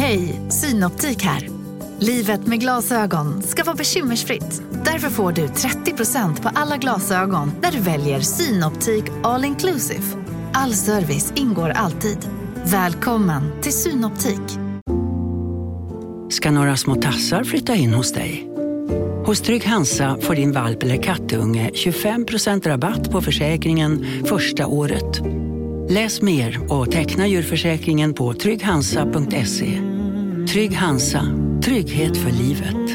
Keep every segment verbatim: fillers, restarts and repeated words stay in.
Hej, Synoptik här. Livet med glasögon ska vara bekymmersfritt. Därför får du trettio procent på alla glasögon när du väljer Synoptik All Inclusive. All service ingår alltid. Välkommen till Synoptik. Ska några små tassar flytta in hos dig? Hos Trygg Hansa får din valp eller kattunge tjugofem procent rabatt på försäkringen första året. Läs mer och teckna djurförsäkringen på trygg hansa punkt se. Trygg Hansa, trygghet för livet.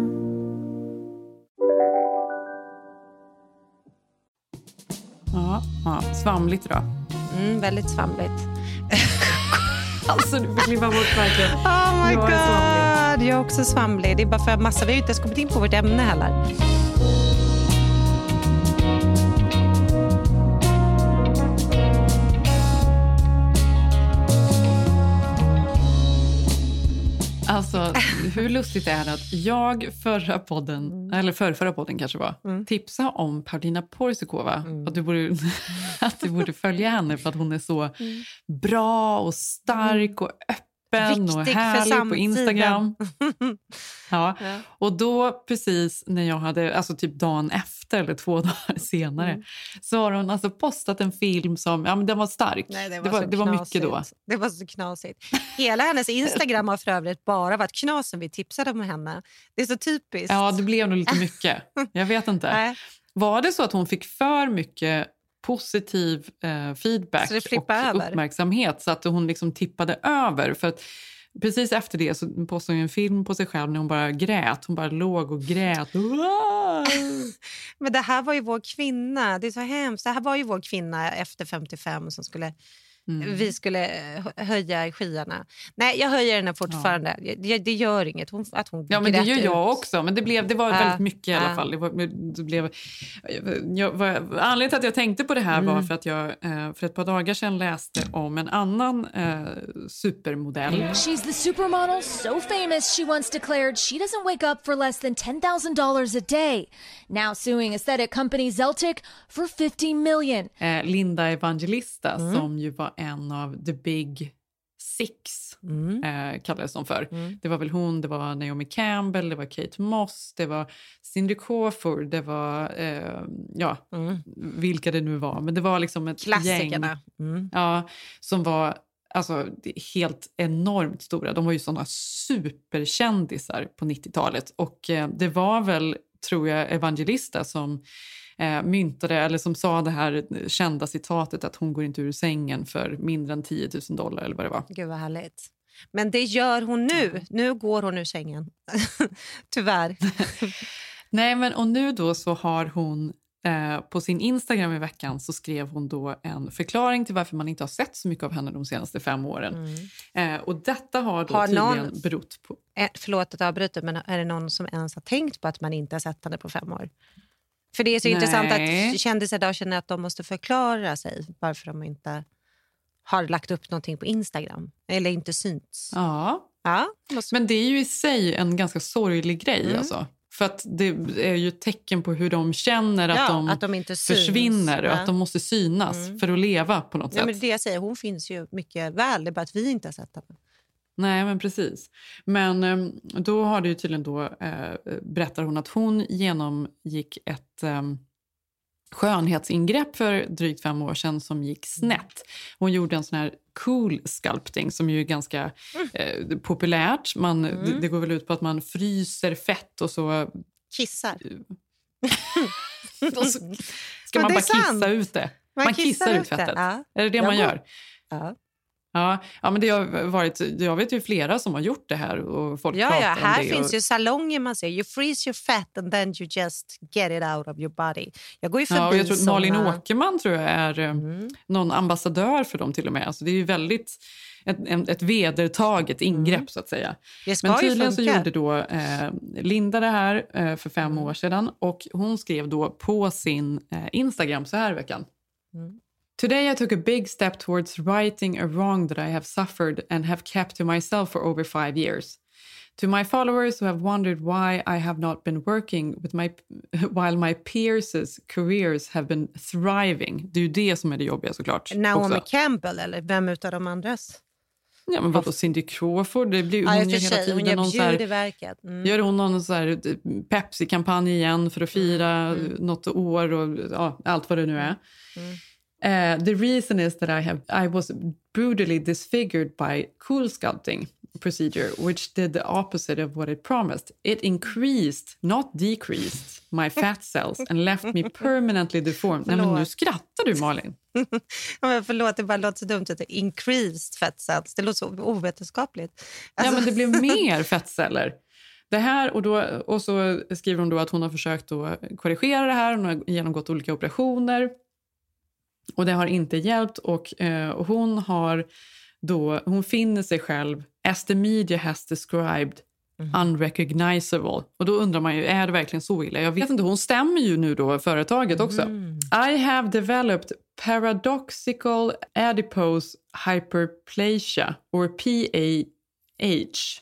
Ja, ja, svamligt då. Mm, väldigt svamligt. Alltså, du får klippa bort verkligen. Oh my jag god, är jag är också svamlig. Det är bara för massa, vi har ju inte ens kommit in på vårt ämne heller. Alltså, hur lustigt är det att jag förra podden, mm. eller förra, förra podden kanske var, mm. tipsa om Paulina Porizekova. Mm. Att, du borde, att du borde följa henne för att hon är så mm. bra och stark och öppen. Viktig och härlig på Instagram. Ja. Ja. Och då precis när jag hade, alltså typ dagen efter eller två dagar senare, mm. så har hon alltså postat en film som, ja men den var stark. Nej, det var, det var, det var mycket då. Det var så knasigt. Hela hennes Instagram har för övrigt bara varit knas som vi tipsade om henne. Det är så typiskt. Ja, det blev nog lite mycket. Jag vet inte. Nej. Var det så att hon fick för mycket positiv eh, feedback och över. uppmärksamhet så att hon liksom tippade över? För att precis efter det så postade hon en film på sig själv när hon bara grät. Hon bara låg och grät. Men det här var ju vår kvinna. Det är så hemskt. Det här var ju vår kvinna efter femtiofem som skulle... Mm. Vi skulle höja skyarna. Nej, jag höjer henne fortfarande. Ja. Det, det gör inget hon, att hon Ja, men det gör jag ut. också. Men det, blev, det var uh, väldigt mycket uh. i alla fall. Det var, det blev, jag, var, anledningen till att jag tänkte på det här mm. var för att jag för ett par dagar sedan läste om en annan uh, supermodell. She's the supermodel so famous she once declared she doesn't wake up for less than ten thousand dollars a day. Now suing aesthetic company Zeltic for fifteen million. Uh, Linda Evangelista mm. som ju var en av the big six mm. eh, kallades de för. Mm. Det var väl hon, det var Naomi Campbell, det var Kate Moss, det var Cindy Crawford, det var eh, ja, mm. vilka det nu var. Men det var liksom ett klassikerna. Gäng mm. ja, som var alltså helt enormt stora. De var ju sådana superkändisar på nittiotalet. Och eh, det var väl, tror jag, Evangelista som Eh, myntade, eller som sa det här kända citatet att hon går inte ur sängen för mindre än tio tusen dollar eller vad det var. Gud vad härligt. Men det gör hon nu. Nu går hon ur sängen. Tyvärr. Nej, men och nu då så har hon eh, på sin Instagram i veckan så skrev hon då en förklaring till varför man inte har sett så mycket av henne de senaste fem åren. Mm. Eh, och detta har då har tydligen någon, berott på... Eh, förlåt att jag avbryter, men är det någon som ens har tänkt på att man inte har sett henne på fem år? För det är så Nej. intressant att kändisar idag känner att de måste förklara sig varför de inte har lagt upp någonting på Instagram. Eller inte synts. Ja, ja måste... men det är ju i sig en ganska sorglig grej. Mm. Alltså. För att det är ju ett tecken på hur de känner att, ja, de, att de inte försvinner. Ja. Och att de måste synas mm. för att leva på något ja, sätt. Men det jag säger, hon finns ju mycket väl. Det är bara att vi inte har sett henne. Nej, men precis. Men då har det ju tydligen då, eh, berättar hon att hon genomgick ett eh, skönhetsingrepp för drygt fem år sedan som gick snett. Hon gjorde en sån här cool sculpting som ju är ganska eh, populärt. Man, mm. det, det går väl ut på att man fryser fett och så... Kissar. och så ska man bara sant. kissa ut det. Man, man kissar, kissar ut fettet. Ja. Är det det jag man gör? Ja. Ja, ja, men det har varit, jag vet ju flera som har gjort det här och folk ja, pratar ja, om det. här finns och... ju salonger man säger. You freeze your fat and then you just get it out of your body. Jag går ju förbi ja, och jag tror såna... Malin Åkerman tror jag är mm. någon ambassadör för dem till och med. Alltså det är ju väldigt ett, ett vedertaget ingrepp mm. så att säga. Men tydligen så gjorde då eh, Linda det här eh, för fem mm. år sedan och hon skrev då på sin eh, Instagram så här i veckan. Mm. Today I took a big step towards righting a wrong that I have suffered and have kept to myself for over five years. To my followers who have wondered why I have not been working with my, while my peers' careers have been thriving. Det är ju det som är det jobbiga såklart. Naomi också. Campbell eller vem utav de andras? Ja, men vadå, Cindy Crawford? Det blir, ja, hon gör hela sig, tiden hon någon så här, mm. gör hon någon så här Pepsi-kampanj igen för att fira mm. något år och ja, allt vad det nu är. Mm. Uh, the reason is that I have I was brutally disfigured by cool sculpting procedure, which did the opposite of what it promised. It increased, not decreased, my fat cells and left me permanently deformed. Nej, men nu skrattar du, Malin. Men förlåt, det bara låter så dumt att det increased fat cells. Det låter så ovetenskapligt. Alltså... Ja, men det blev mer fettceller. Det här, och, då, och så skriver hon då att hon har försökt att korrigera det här. Hon har genomgått olika operationer. Och det har inte hjälpt. Och, eh, och hon har då, hon finner sig själv, as the media has described, mm. unrecognizable. Och då undrar man ju, är det verkligen så illa? Jag vet inte, hon stämmer ju nu då företaget också. Mm. I have developed paradoxical adipose hyperplasia, or P A H.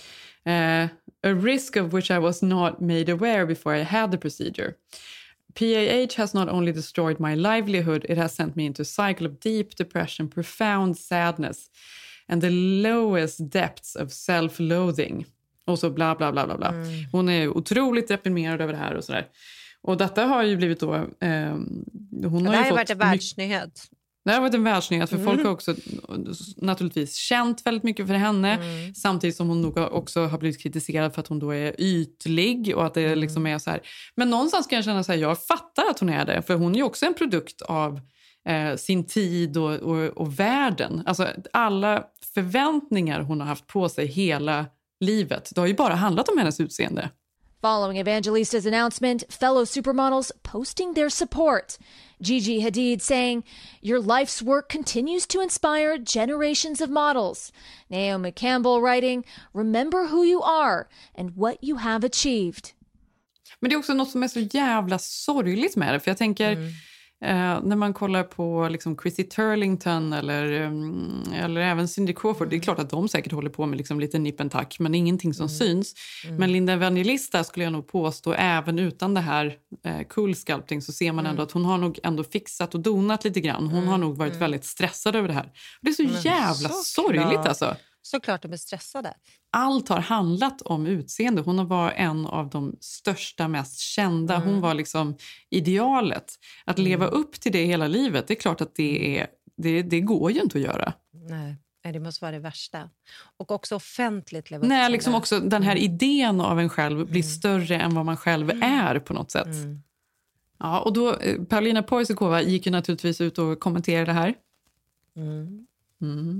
Uh, a risk of which I was not made aware before I had the procedure. P A H has not only destroyed my livelihood, it has sent me into a cycle of deep depression, profound sadness, and the lowest depths of self-loathing. Och så bla bla bla bla bla. Mm. Hon är otroligt deprimerad över det här och sådär. Och detta har ju blivit då... Eh, hon har det ju har fått varit en världsnyhet. Det har varit en världsnyhet, för mm. folk har också naturligtvis känt väldigt mycket för henne. Mm. Samtidigt som hon nog också har blivit kritiserad för att hon då är ytlig och att det mm. liksom är så här. Men någonstans kan jag känna så här, jag fattar att hon är det. För hon är ju också en produkt av eh, sin tid och, och, och världen. Alltså alla förväntningar hon har haft på sig hela livet. Det har ju bara handlat om hennes utseende. Following Evangelista's announcement, fellow supermodels posting their support. Gigi Hadid saying, "Your life's work continues to inspire generations of models." Naomi Campbell writing, "Remember who you are and what you have achieved." Men det är också något som är så jävla sorgligt med det. För jag tänker, mm. eh, när man kollar på liksom Chrissy Turlington eller, um, eller även Cindy Crawford. Det är klart att de säkert håller på med liksom lite nip and tuck, men ingenting som mm. syns. Mm. Men Linda Evangelista skulle jag nog påstå, även utan det här eh, cool sculpting, så ser man mm. ändå att hon har nog ändå fixat och donat lite grann. Hon mm. har nog varit mm. väldigt stressad över det här. Det är så men jävla så sorgligt klart. Alltså. Såklart de är stressade. Allt har handlat om utseende. Hon var en av de största, mest kända. Mm. Hon var liksom idealet. Att mm. leva upp till det hela livet, det är klart att det, är, det, det går ju inte att göra. Nej. Nej, det måste vara det värsta. Och också offentligt leva upp. Nej, liksom också den här idén av en själv blir mm. större än vad man själv mm. är på något sätt. Mm. Ja, och då, Paulina Porizekova gick ju naturligtvis ut och kommenterade det här. Mm. Mm.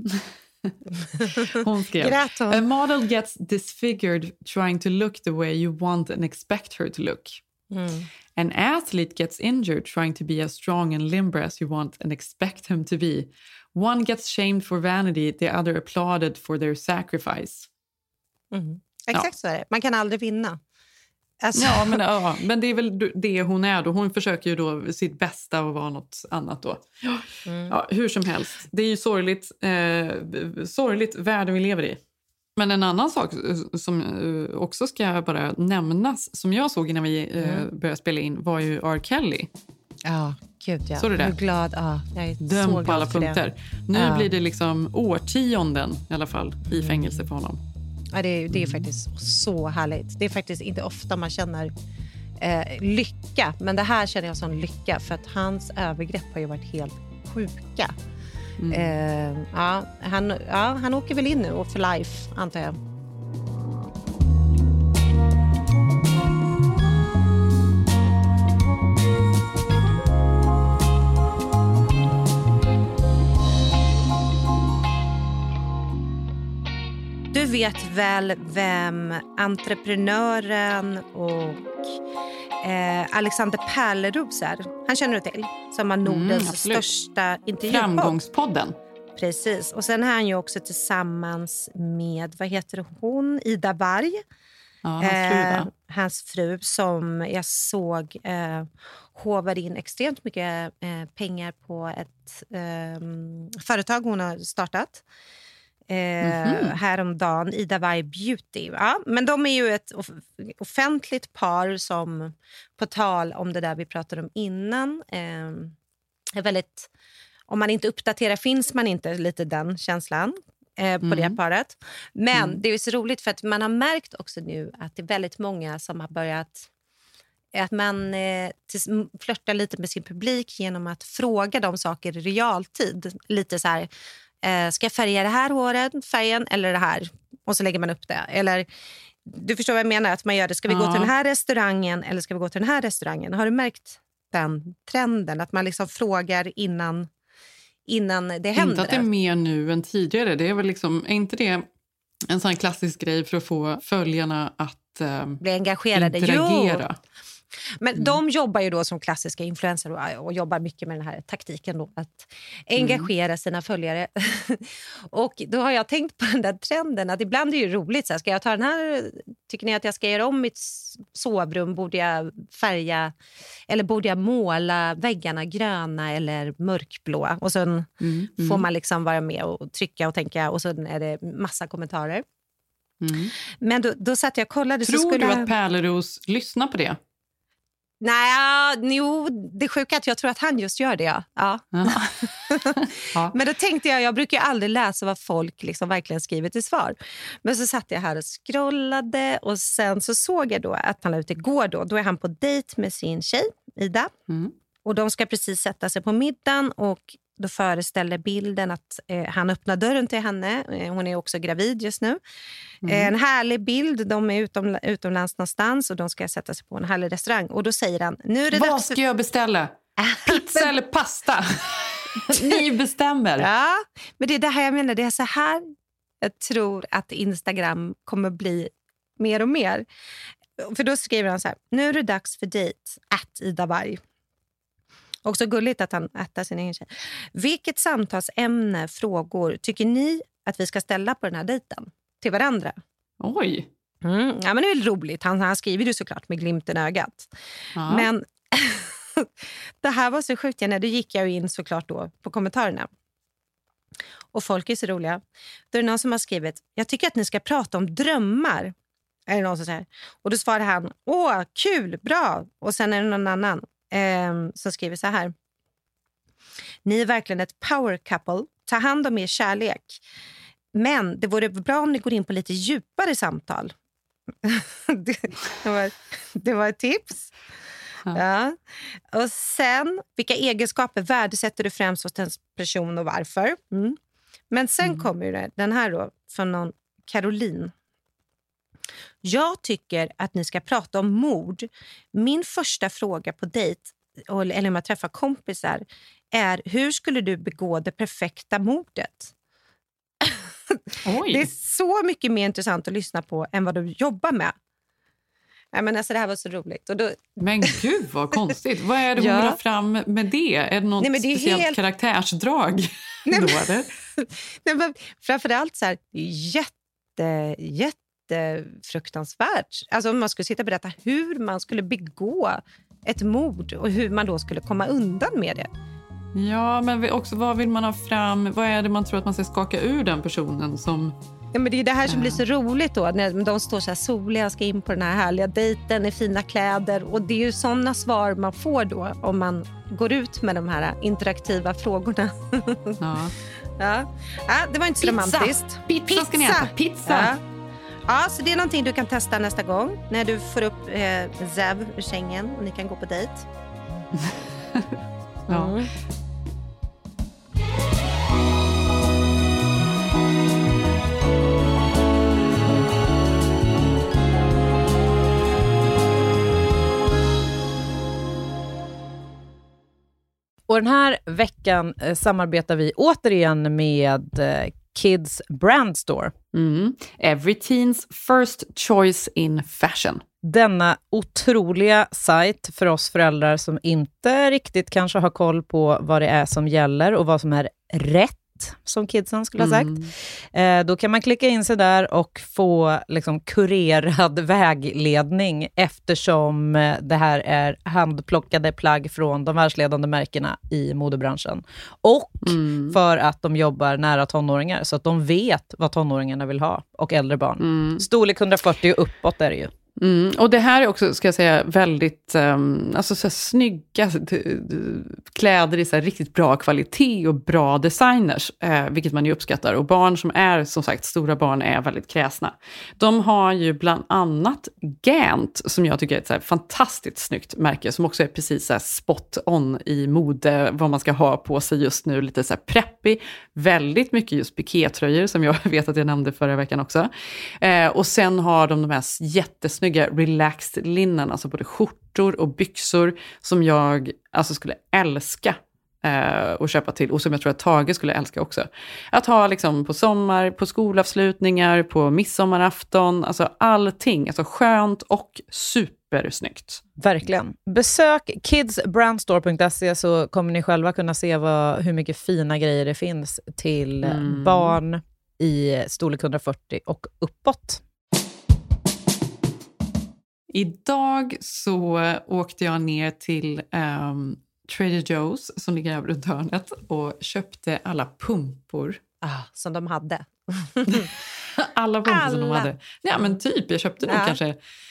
Hon skrev, a model gets disfigured trying to look the way you want and expect her to look. Mm. An athlete gets injured trying to be as strong and limber as you want and expect him to be. One gets shamed for vanity, the other applauded for their sacrifice. Mm. Exakt ja. Så är det. Man kan aldrig vinna. Alltså. Ja, men, ja, men det är väl det hon är då. Hon försöker ju då sitt bästa och vara något annat då. Mm. Ja, hur som helst. Det är ju sorgligt, eh, sorgligt världen vi lever i. Men en annan sak som också ska bara nämnas, som jag såg innan vi eh, mm. började spela in, var ju R. Kelly. Ja, gud ja. Såg du det? Jag är glad. Ja, jag är Döm så på alla punkter. Det. Nu ja. blir det liksom årtionden i alla fall i fängelse för honom. Ja, det är, det är faktiskt så härligt. Det är faktiskt inte ofta man känner eh, lycka. Men det här känner jag som lycka. För att hans övergrepp har ju varit helt sjuka. Mm. Eh, ja, han, ja, han åker väl in nu och för life, antar jag. Du vet väl vem entreprenören och eh, Alexander Pärleros är? Han känner du till. Som har Nordens mm, största intervjupodd. Framgångspodden. Precis. Och sen är han ju också tillsammans med, vad heter hon? Ida Warg. Ja, hans fru, eh, hans fru som jag såg eh, håvar in extremt mycket eh, pengar på ett eh, företag hon har startat. Eh, mm-hmm. Häromdagen, Ida Warg Beauty. Ja, men de är ju ett off- offentligt par som, på tal om det där vi pratade om innan, eh, är väldigt, om man inte uppdaterar finns man inte, lite den känslan. eh, på Mm. det paret. Men Mm. det är så roligt för att man har märkt också nu att det är väldigt många som har börjat att man eh, till, flörtar lite med sin publik genom att fråga dem saker i realtid. Lite så här, eh, ska jag färga det här håret, färgen eller det här? Och så lägger man upp det. Eller, du förstår vad jag menar, att man gör det. Ska vi ja. gå till den här restaurangen eller ska vi gå till den här restaurangen? Har du märkt den trenden? Att man liksom frågar innan, innan det händer. Inte att det är mer nu än tidigare. Det är väl liksom, är inte det en sån klassisk grej för att få följarna att eh, bli engagerade? Interagera? Jo. Men mm. de jobbar ju då som klassiska influencer och, och jobbar mycket med den här taktiken då, att engagera mm. sina följare. Och då har jag tänkt på den där trenden att ibland är det ju roligt. Så här, ska jag ta den här, tycker ni att jag ska göra om mitt sovrum? Borde jag färga eller borde jag måla väggarna gröna eller mörkblå? Och sen mm. Mm. får man liksom vara med och trycka och tänka och så är det massa kommentarer. Mm. Men då, då satt jag och kollade. Tror så skulle du jag... att Pärleros lyssnar på det? Nej, jo, det sjuka är att jag tror att han just gör det. Ja. Ja. Ja. Men då tänkte jag, jag brukar ju aldrig läsa vad folk liksom verkligen skriver till svar. Men så satt jag här och scrollade och sen så såg jag då att han är ute igår då. Då är han på dejt med sin tjej, Ida. Mm. Och de ska precis sätta sig på middagen och då föreställer bilden att eh, han öppnar dörren till henne. Eh, hon är också gravid just nu. Mm. Eh, en härlig bild. De är utom, utomlands någonstans och de ska sätta sig på en härlig restaurang. Och då säger han... Nu är det Vad dags... ska jag beställa? Pizza eller pasta? Ni bestämmer. Ja, men det är det här jag menar. Det är så här jag tror att Instagram kommer bli mer och mer. För då skriver han så här. Nu är det dags för dejt. Att Ida Berg. Och så gulligt att han äter sin egen tjej. Vilket samtalsämne, frågor tycker ni att vi ska ställa på den här dejten till varandra? Oj. Mm, ja, men det är väl roligt. Han, han skriver ju såklart med glimten i ögat. Ja. Men det här var så sjukt. Ja, då gick jag in såklart då på kommentarerna. Och folk är så roliga. Då är det någon som har skrivit, jag tycker att ni ska prata om drömmar. Är det någon som säger? Och då svarar han, åh, kul, bra. Och sen är det någon annan. Um, som skriver så här. Ni är verkligen ett power couple. Ta hand om er kärlek. Men det vore bra om ni går in på lite djupare samtal. det, det, var, det var ett tips. Ja. Ja. Och sen, vilka egenskaper värdesätter du främst hos en person och varför? Mm. Men sen mm. kommer det, den här då från någon Caroline. Jag tycker att ni ska prata om mord. Min första fråga på dejt, eller om jag träffar kompisar, är hur skulle du begå det perfekta mordet? Oj. Det är så mycket mer intressant att lyssna på än vad du jobbar med. Ja, men alltså, det här var så roligt. Och då... Men gud vad konstigt. Vad är det hon ja. vill ha fram med det? Är det något Nej, men det är speciellt helt... karaktärsdrag? Nej, men... då, eller? Nej, men framförallt så här, jätte, jätte fruktansvärt. Alltså om man skulle sitta och berätta hur man skulle begå ett mord och hur man då skulle komma undan med det. Ja, men också vad vill man ha fram? Vad är det man tror att man ska skaka ur den personen som... Ja, men det är det här som äh. blir så roligt då. När de står så här soliga och ska in på den här härliga dejten i fina kläder. Och det är ju sådana svar man får då om man går ut med de här interaktiva frågorna. Ja. Ja. Ja, det var inte så Pizza. romantiskt. Pizza, Pizza ska ni äta. Pizza. Ja. Ja, så det är någonting du kan testa nästa gång. När du får upp eh, Zev ur sängen och ni kan gå på dejt. Ja. Mm. Och den här veckan eh, samarbetar vi återigen med eh, Kids Brand Store. Mm. Every teens first choice in fashion. Denna otroliga sajt för oss föräldrar som inte riktigt kanske har koll på vad det är som gäller och vad som är rätt, som kidsen skulle ha sagt. Mm. Eh, då kan man klicka in sig där och få liksom kurerad vägledning eftersom det här är handplockade plagg från de världsledande märkena i modebranschen. Och mm. för att de jobbar nära tonåringar så att de vet vad tonåringarna vill ha och äldre barn. Mm. Storlek hundrafyrtio och uppåt är det ju. Mm, och det här är också, ska jag säga, väldigt um, alltså så här, snygga kläder i så här, riktigt bra kvalitet och bra designers, eh, vilket man ju uppskattar. Och barn som är, som sagt, stora barn är väldigt kräsna. De har ju bland annat Gant, som jag tycker är ett så här, fantastiskt snyggt märke, som också är precis så här, spot on i mode, vad man ska ha på sig just nu, lite så här preppy, väldigt mycket just pikétröjor, som jag vet att jag nämnde förra veckan också. Eh, och sen har de de här jättesnygga relaxed linnen, alltså både skjortor och byxor som jag alltså skulle älska eh, att köpa till, och som jag tror att Tage skulle älska också. Att ha liksom på sommar, på skolavslutningar, på midsommarafton, alltså allting, alltså skönt och supersnyggt. Verkligen. Besök kids brand store punkt se så kommer ni själva kunna se vad, hur mycket fina grejer det finns till mm. barn i storlek hundrafyrtio och uppåt. Idag så åkte jag ner till um, Trader Joe's som ligger här runt hörnet och köpte alla pumpor. Ah, som de hade. alla pumpor alla. som de hade. Ja, men typ, jag köpte nog ja. kanske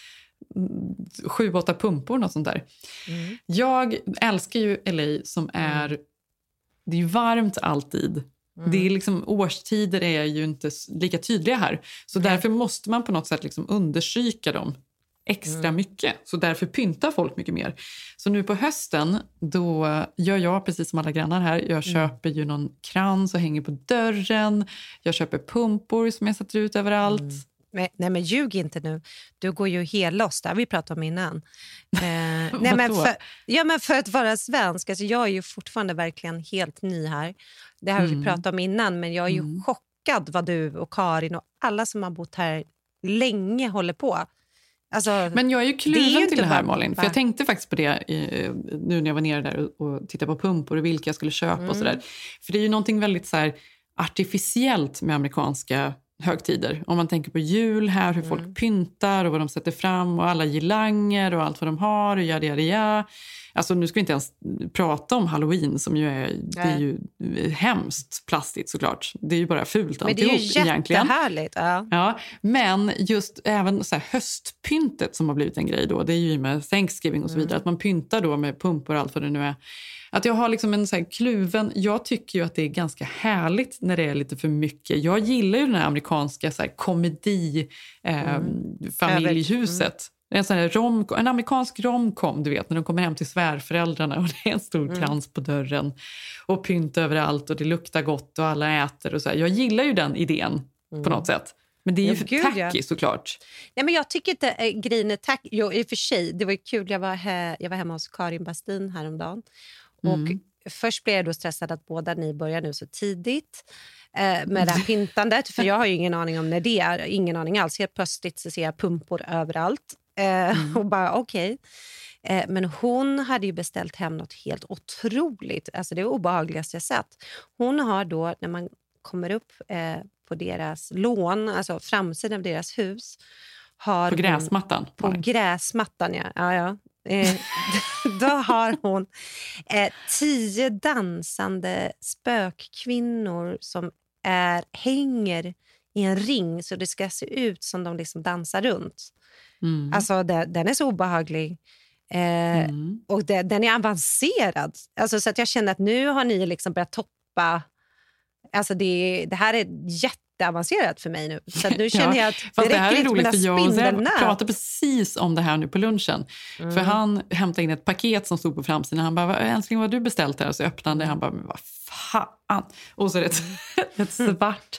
sju, åtta pumpor, något sånt där. Mm. Jag älskar ju L A som är, mm. det är ju varmt alltid. Mm. Det är liksom, årstider är ju inte lika tydliga här. Så mm. därför måste man på något sätt liksom understryka dem extra mm. mycket. Så därför pyntar folk mycket mer. Så nu på hösten, då gör jag precis som alla grannar här. Jag mm. köper ju någon krans och hänger på dörren. Jag köper pumpor som jag sätter ut överallt. Mm. Nej, nej men ljug inte nu. Du går ju helloss där, vi pratade om innan. Eh, nej, men för, ja, men för att vara svensk, alltså jag är ju fortfarande verkligen helt ny här. Det har mm. vi pratat om innan, men jag är ju mm. chockad vad du och Karin och alla som har bott här länge håller på. Alltså, men jag är ju kluven är till det här, Malin. För jag tänkte faktiskt på det i, nu när jag var nere där och, och tittade på pumpor och vilka jag skulle köpa mm. och sådär. För det är ju någonting väldigt så här artificiellt med amerikanska högtider. Om man tänker på jul här, hur mm. folk pyntar och vad de sätter fram och alla girlanger och allt vad de har och yada yada yada. Alltså nu ska vi inte ens prata om Halloween som ju är, det är ju hemskt plastigt såklart. Det är ju bara fult alltihop egentligen. Men det är ju jättehärligt. Ja. Ja, men just även så här höstpyntet som har blivit en grej då, det är ju med Thanksgiving och så vidare, mm. att man pyntar då med pumpor och allt vad det nu är. Att jag har liksom en så här kluven, jag tycker ju att det är ganska härligt när det är lite för mycket. Jag gillar ju den här amerikanska så här komedi eh, mm. familjehuset. Mm. En, sån här rom, en amerikansk romkom, du vet, när de kommer hem till svärföräldrarna och det är en stor mm. krans på dörren och pynt överallt och det luktar gott och alla äter och så här. Jag gillar ju den idén mm. på något sätt. Men det är ju ja, tacky ja. såklart. Nej, men jag tycker inte äh, grejen är tacky. Jo, i och för sig, det var ju kul. Jag var, här, jag var hemma hos Karin Bastin häromdagen. Och mm. först blev jag då stressad att båda ni börjar nu så tidigt eh, med det här pyntandet. För jag har ju ingen aning om när det är. Ingen aning alls. Helt plötsligt så ser jag pumpor överallt. Eh, mm. Och bara okej. Okay. Eh, men hon hade ju beställt hem något helt otroligt. Alltså det obehagligaste jag sett. Hon har då, när man kommer upp eh, på deras lån, alltså framsidan av deras hus. Har på gräsmattan? Hon, på gräsmattan, ja. ja, ja. Eh, då har hon eh, tio dansande spökkvinnor som är, hänger i en ring så det ska se ut som de liksom dansar runt. Mm. Alltså det, den är så obehaglig. Eh, mm. Och det, den är avancerad. Alltså, så att jag känner att nu har ni liksom börjat toppa. Alltså det, det här är jätteavancerat för mig nu. Så nu känner jag att det, Fast det här räcker är roligt för jag spindelnät. pratade precis om det här nu på lunchen. Mm. För han hämtade in ett paket som stod på framsidan. Han bara, älskling, vad har du beställt här? Och så öppnade han. Han bara, men vad fan? Och så är det ett, ett svart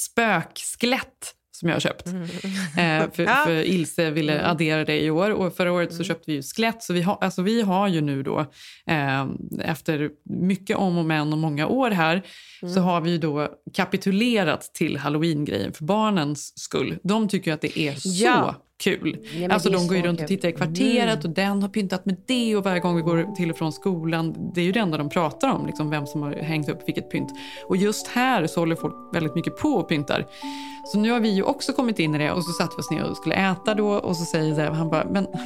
spökskelett som jag har köpt. Mm. Eh, för, ja. för Ilse ville mm. addera det i år. Och förra året så mm. köpte vi ju skelett. Så vi har, alltså vi har ju nu då, eh, efter mycket om och men och många år här, mm. så har vi ju då kapitulerat till Halloween-grejen för barnens skull. De tycker ju att det är ja. så kul. Ja, alltså de går ju runt och tittar i kvarteret mm. och den har pyntat med det och varje gång vi går till och från skolan, det är ju det enda de pratar om, liksom vem som har hängt upp vilket pynt. Och just här så håller folk väldigt mycket på och pyntar. Så nu har vi ju också kommit in i det och så satt vi oss ner och skulle äta då och så säger det, han bara, men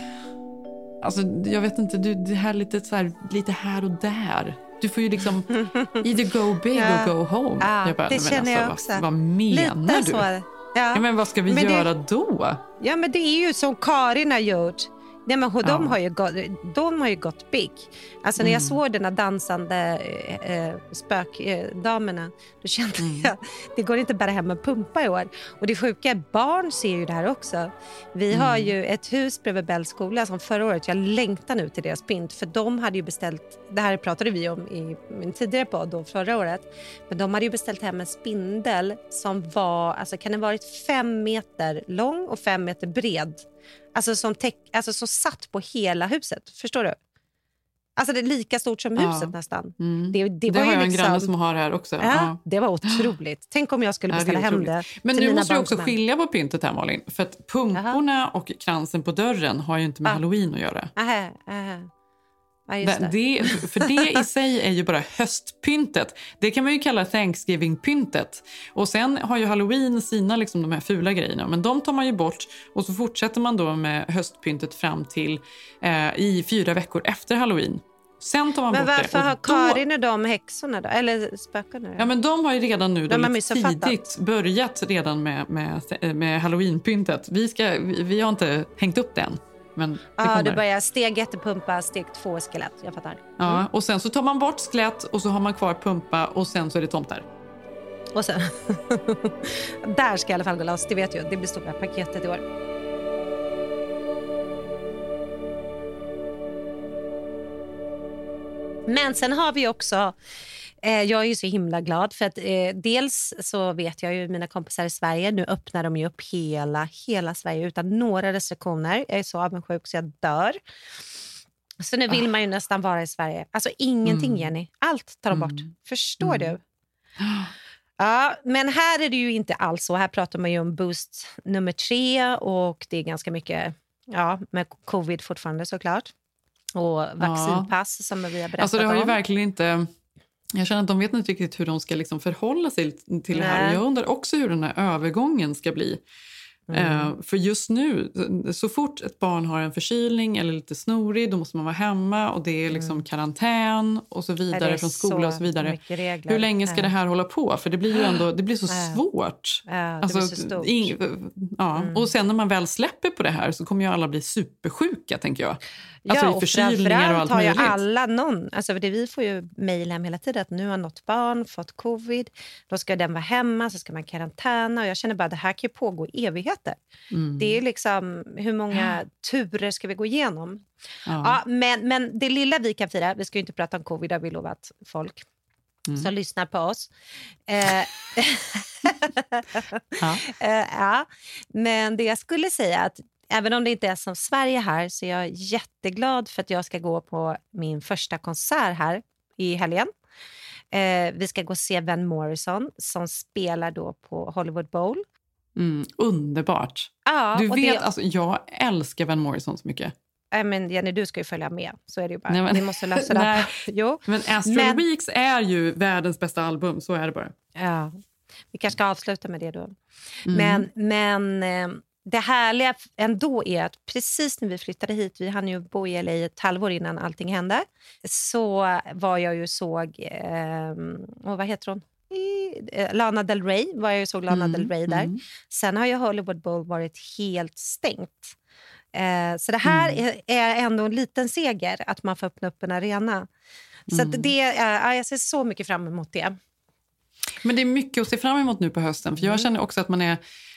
alltså jag vet inte, du, det här lite så här, lite här och där. Du får ju liksom either go big ja. or go home. Ja, jag bara, det känner alltså, jag också. Vad, vad menar lite du? Så. Ja. Ja, men vad ska vi men göra det, då? Ja, men det är ju som Karin har gjort. Nej, men de, ja. har ju gått, de har ju gått big. Alltså när jag mm. såg den här dansande äh, spökdamerna, äh, då kände mm. jag det går inte bara hem och pumpa i år. Och det sjuka är, barn ser ju det här också. Vi mm. har ju ett hus bredvid Bells skola som förra året, jag längtar nu till deras pynt. För de hade ju beställt, det här pratade vi om i min tidigare podd då, förra året. Men de hade ju beställt hem en spindel som var, alltså kan det varit fem meter lång och fem meter bred. Alltså som, täck, alltså som satt på hela huset. Förstår du? Alltså det är lika stort som huset ja. nästan. Mm. Det, det, det var har ju jag liksom, en granne som har här också. Ja, ja. Det var otroligt. Tänk om jag skulle beställa ja, det hem det. Men nu måste vi också skilja på pyntet här, Malin. För att pumporna Aha. och kransen på dörren har ju inte med ah. Halloween att göra. Aha, aha. Ja, det. Det, för det i sig är ju bara höstpyntet. Det kan man ju kalla Thanksgiving-pyntet. Och sen har ju Halloween sina liksom de här fula grejerna. Men de tar man ju bort och så fortsätter man då med höstpyntet fram till eh, i fyra veckor efter Halloween. Sen tar man men bort det. Men varför har Karin och de häxorna då? Eller spökarna? Ja, men de har ju redan nu då lite tidigt börjat redan med, med, med Halloween-pyntet. Vi, ska, vi, vi har inte hängt upp den. Men ja, du börjar steg ett pumpa, steg två skelett, jag fattar. Mm. Ja, och sen så tar man bort skelett och så har man kvar pumpa och sen så är det tomtar. Och sen, där ska jag i alla fall gå loss, det vet jag, det blir stora paketet i år. Men sen har vi också, eh, jag är ju så himla glad för att eh, dels så vet jag ju mina kompisar i Sverige, nu öppnar de ju upp hela, hela Sverige utan några restriktioner. Jag är så avundsjuk så jag dör. Så nu vill man ju nästan vara i Sverige. Alltså ingenting, mm. Jenny. Allt tar de bort. Mm. Förstår mm. du? Ja, men här är det ju inte alls så. Här pratar man ju om boost nummer tre och det är ganska mycket ja, med covid fortfarande såklart. Och vaccinpass ja. som vi har berättat alltså det har ju om. Verkligen inte... Jag känner att de vet inte riktigt hur de ska liksom förhålla sig till det här. Jag undrar också hur den här övergången ska bli. Mm. Uh, för just nu, så fort ett barn har en förkylning eller lite snorig, då måste man vara hemma och det är liksom mm. karantän och så vidare från skola och så vidare. Hur länge ska det här hålla på? För det blir ju ändå, det blir så äh. svårt. Äh, det alltså, blir så stort. In, ja. mm. Och sen när man väl släpper på det här så kommer ju alla bli supersjuka, tänker jag. Alltså ja, och framförallt har ju alla någon, alltså för det, vi får ju mejl hem hela tiden att nu har något barn fått covid, då ska den vara hemma, så ska man karantäna och jag känner bara att det här kan ju pågå i evigheter. Mm. Det är liksom, hur många turer ska vi gå igenom? Ja. Ja, men, men det lilla vi kan fira, vi ska ju inte prata om covid, har vi lovat folk mm. som lyssnar på oss. Eh, ja. eh, ja, men det jag skulle säga att även om det inte är som Sverige här så är jag jätteglad för att jag ska gå på min första konsert här i helgen. Eh, vi ska gå och se Van Morrison som spelar då på Hollywood Bowl. Mm, underbart. Ja, du vet, det... alltså, jag älskar Van Morrison så mycket. Äh, men Jenny, du ska ju följa med. Så är det ju bara. Nej, men... Vi måste lösa det. Nej, jo. Men Astral men... Weeks är ju världens bästa album, så är det bara. Ja, vi kanske ska avsluta med det då. Mm. Men, men eh, det härliga ändå är att precis när vi flyttade hit, vi hann ju bo i L A ett halvår innan allting hände, så var jag ju såg, eh, och vad heter hon? Lana Del Rey, var jag ju såg Lana mm, Del Rey där. Mm. Sen har ju Hollywood Bowl varit helt stängt. Eh, så det här mm. är, är ändå en liten seger att man får öppna upp en arena. Så mm. att det är, jag ser så mycket fram emot det. Men det är mycket att se fram emot nu på hösten. För jag mm. känner också att man är...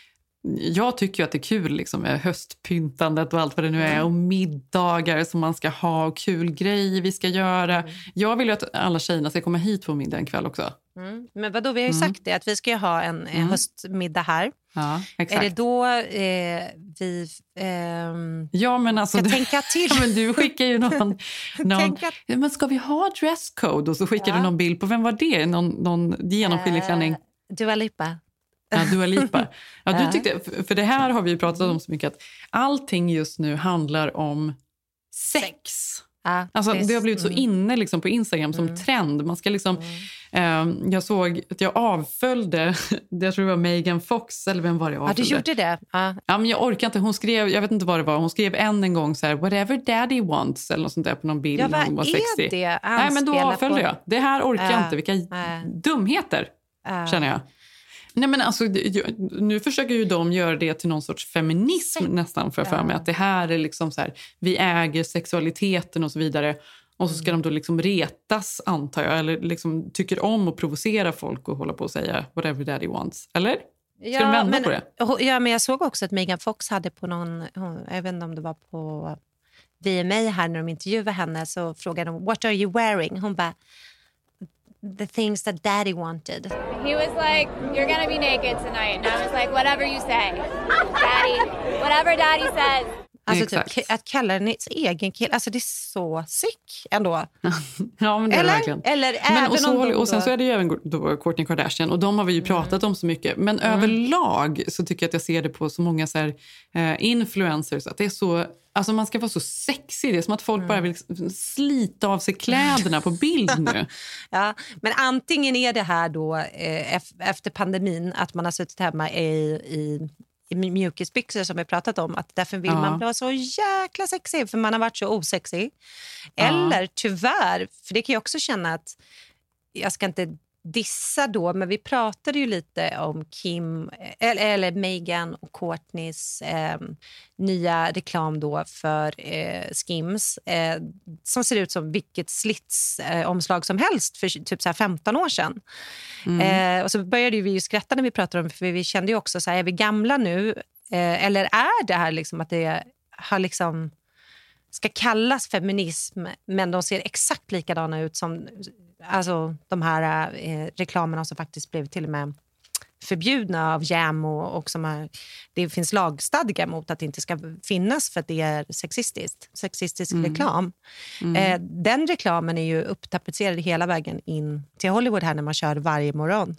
Jag tycker ju att det är kul liksom, med höstpyntandet och allt vad det nu är. Mm. Och middagar som man ska ha och kul grejer vi ska göra. Mm. Jag vill ju att alla tjejerna ska komma hit på middag en kväll också. Mm. Men vadå, vi har ju mm. sagt det att vi ska ju ha en, en mm. höstmiddag här. Ja, exakt. Är det då eh, vi eh, ja, men alltså, ska du, tänka till? Men du skickar ju någon... någon ja, men ska vi ha dresscode? Och så skickar ja. du någon bild på, vem var det? Någon, någon genomskinlig klänning? Uh, Dua Lipa. Ja, Dua Lipa. Ja, du tyckte, för det här har vi ju pratat om så mycket, att allting just nu handlar om sex. sex. Ja, alltså, det har blivit så inne liksom, på Instagram som mm. trend. Man ska liksom, mm. eh, jag såg att jag avföljde, jag tror det var Megan Fox, eller vem var det jag avföljde? Ja, du gjorde det. Ja. Ja, men jag orkar inte. Hon skrev, jag vet inte vad det var, hon skrev än en gång så här, whatever daddy wants, eller något sånt där på någon bild. Ja, när hon var sexy. Det? Nej, men då avföljde på... jag. Det här orkar ja. jag inte. Vilka ja. dumheter, ja. känner jag. Nej, men alltså, nu försöker ju de göra det till någon sorts feminism nästan för, för mig. Att det här är liksom så här, vi äger sexualiteten och så vidare. Och så ska mm. de då liksom retas, antar jag. Eller liksom tycker om att provocera folk och hålla på och säga whatever daddy wants. Eller? Ska ja, de vända men, på det? Ja, men jag såg också att Megan Fox hade på någon, jag vet inte om det var på V M A här när de intervjuade henne, så frågade de, what are you wearing? Hon bara, the things that daddy wanted. He was like, you're gonna be naked tonight. And I was like, whatever you say. Daddy, whatever daddy says. Alltså typ, att kalla den ett egen kill, alltså det är så sick ändå. Ja, men det eller, är verkligen. Eller men även och, så, om och sen så är det ju även då Kourtney Kardashian, och de har vi ju pratat mm. om så mycket. Men mm. överlag så tycker jag att jag ser det på så många så här, eh, influencers, att det är så, alltså man ska vara så sexig. Det är som att folk mm. bara vill slita av sig kläderna på bild nu. Ja, men antingen är det här då eh, efter pandemin att man har suttit hemma i, i i mjukisbyxor som vi pratat om, att därför vill ja. man vara så jäkla sexig för man har varit så osexig. Ja. Eller tyvärr, för det kan jag också känna att jag ska inte dissa då, men vi pratade ju lite om Kim eller, eller Meghan och Kourtneys eh, nya reklam då för eh, Skims eh, som ser ut som vilket slitsomslag eh, som helst för typ så här femton år sedan. Mm. Eh, och så började vi ju skratta när vi pratade om, för vi kände ju också så här, är vi gamla nu eh, eller är det här liksom att det har liksom ska kallas feminism, men de ser exakt likadana ut som alltså de här eh, reklamerna som faktiskt blev till och med förbjudna av Jam och, och som är, det finns lagstadga mot att det inte ska finnas för att det är sexistiskt, sexistisk mm. reklam. Mm. Eh, den reklamen är ju upptapetserad hela vägen in till Hollywood här när man kör varje morgon.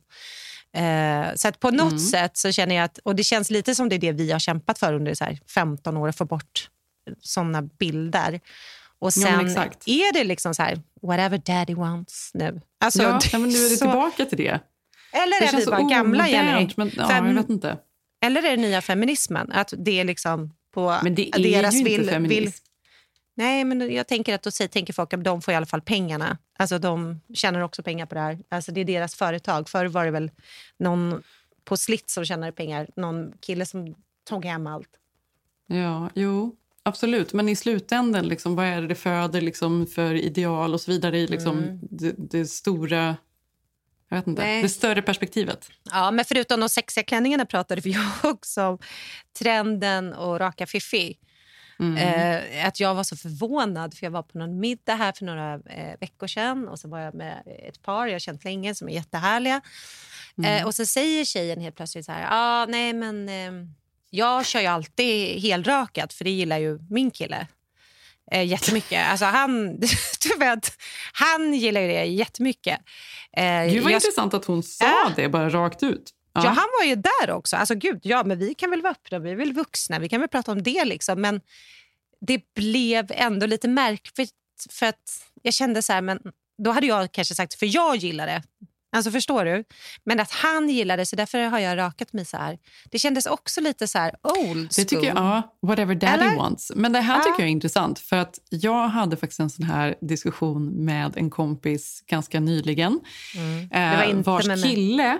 Eh, så att på något mm. sätt så känner jag att, och det känns lite som det är det vi har kämpat för under så här femton år, att få bort sådana bilder. Och sen ja, är det liksom så här, whatever daddy wants nu. Alltså, ja, men nu är det så tillbaka till det. Eller det är vi bara gamla Jenny? Men, ja, Fem... jag vet inte. Eller är det nya feminismen? Att det är liksom på men det är deras ju vill, inte feminism. Vill... Nej, men jag tänker att då säger, tänker folk att de får i alla fall pengarna. Alltså de tjänar också pengar på det här. Alltså det är deras företag. Förr var det väl någon på slitt som tjänade pengar. Någon kille som tog hem allt. Ja, jo. Absolut, men i slutändan, liksom, vad är det det föder liksom, för ideal och så vidare i liksom, mm. det, det stora, jag vet inte, Nej. det större perspektivet. Ja, men förutom de sexiga klänningarna pratade vi också om trenden och raka fiffi. Mm. Eh, att jag var så förvånad, för jag var på någon middag här för några eh, veckor sedan och så var jag med ett par jag har känt länge som är jättehärliga. Mm. Eh, och så säger tjejen helt plötsligt så här, ja ah, nej men... Eh, jag kör ju alltid helrakat, för det gillar ju min kille eh, jättemycket. Alltså han, du vet, han gillar ju det jättemycket. Eh, Gud, vad jag, intressant att hon sa äh, det bara rakt ut. Ja. ja, han var ju där också. Alltså gud, ja, men vi kan väl vara öppna, vi är väl vuxna, vi kan väl prata om det liksom. Men det blev ändå lite märkligt, för att jag kände så här, men då hade jag kanske sagt, för jag gillar det. Alltså förstår du? Men att han gillade, så därför har jag rakat mig så här. Det kändes också lite så här old school. Det tycker jag, ja, whatever daddy Eller? wants. Men det här ja. tycker jag är intressant, för att jag hade faktiskt en sån här diskussion med en kompis ganska nyligen. Mm. Det var inte vars med kille,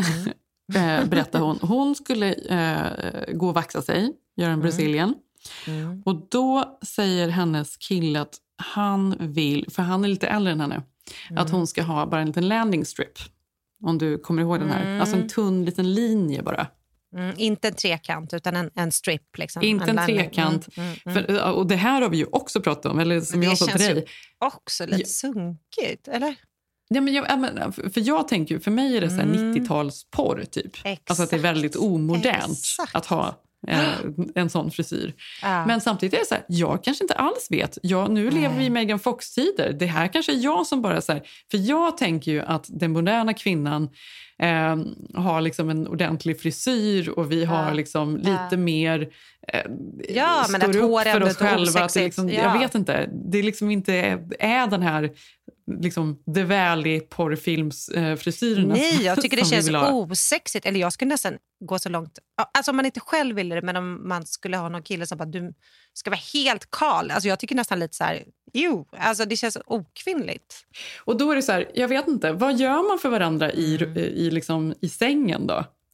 mm. berättade hon, hon skulle eh, gå och vaxa sig, göra en Brazilian. Mm. Mm. Och då säger hennes kille att han vill, för han är lite äldre än henne, Mm. att hon ska ha bara en liten landing strip. Om du kommer ihåg den här. Mm. Alltså en tunn liten linje bara. Mm, inte en trekant utan en, en strip. Liksom. Inte en, en trekant. Mm, mm, mm. För, och det här har vi ju också pratat om. Eller som jag sa till dig. Också lite ja. sunkigt, eller? Ja, men jag, för jag tänker ju, för mig är det så här mm. nittiotalsporr typ. Exakt. Alltså att det är väldigt omodernt Exakt. att ha en sån frisyr. Ja. Men samtidigt är det så här, jag kanske inte alls vet. Jag, nu lever vi i Megan Fox-tider. Det här kanske är jag som bara så här, för jag tänker ju att den moderna kvinnan eh, har liksom en ordentlig frisyr och vi har ja. liksom lite ja. mer eh, ja, men står att upp för oss själva. Att det liksom, ja. Jag vet inte. Det liksom inte är, är den här liksom The Valley porrfilmsfrisyrerna. Eh, Nej, jag tycker det känns osexigt. Eller jag skulle nästan gå så långt. Alltså om man inte själv vill det, men om man skulle ha någon kille som bara, du ska vara helt kal. Alltså jag tycker nästan lite så här, jo, alltså det känns okvinnligt. Och då är det så här, jag vet inte, vad gör man för varandra i, mm. i, liksom, i sängen då?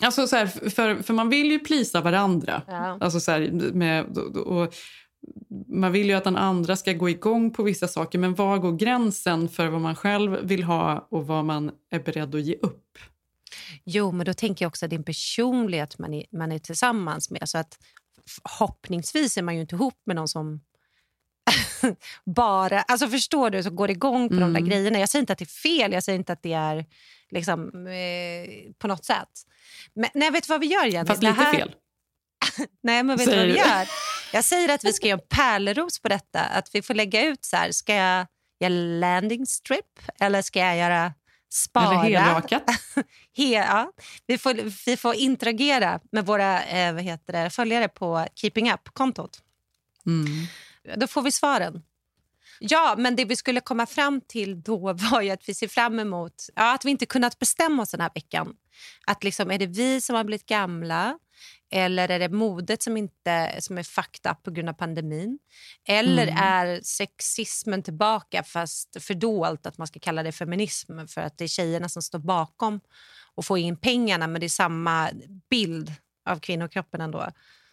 Alltså så här, för, för man vill ju plisa varandra. Ja. Alltså så här, med, och, man vill ju att den andra ska gå igång på vissa saker. Men var går gränsen för vad man själv vill ha och vad man är beredd att ge upp? Jo, men då tänker jag också att det är en personlighet man är, man är tillsammans med. Så att förhoppningsvis är man ju inte ihop med någon som bara, alltså förstår du, så går igång på mm. de där grejerna. Jag säger inte att det är fel, jag säger inte att det är liksom eh, på något sätt. Men nej, vet du vad vi gör, Jenny? Fast lite här... fel. Nej, men vet du vad vi gör? Jag säger att vi ska göra en pärleros på detta. Att vi får lägga ut så här, ska jag göra landing strip eller ska jag göra spara? Eller helrakat. He, ja. vi, får, vi får interagera med våra eh, vad heter det, följare på Keeping Up-kontot. Mm. Då får vi svaren. Ja, men det vi skulle komma fram till då var ju att vi ser fram emot ja, att vi inte kunnat bestämma oss den här veckan. Att liksom, är det vi som har blivit gamla? Eller är det modet som, inte, som är fucked up på grund av pandemin? Eller mm. är sexismen tillbaka fast fördolt att man ska kalla det feminism för att det är tjejerna som står bakom och får in pengarna, men det är samma bild av kvinnokroppen ändå.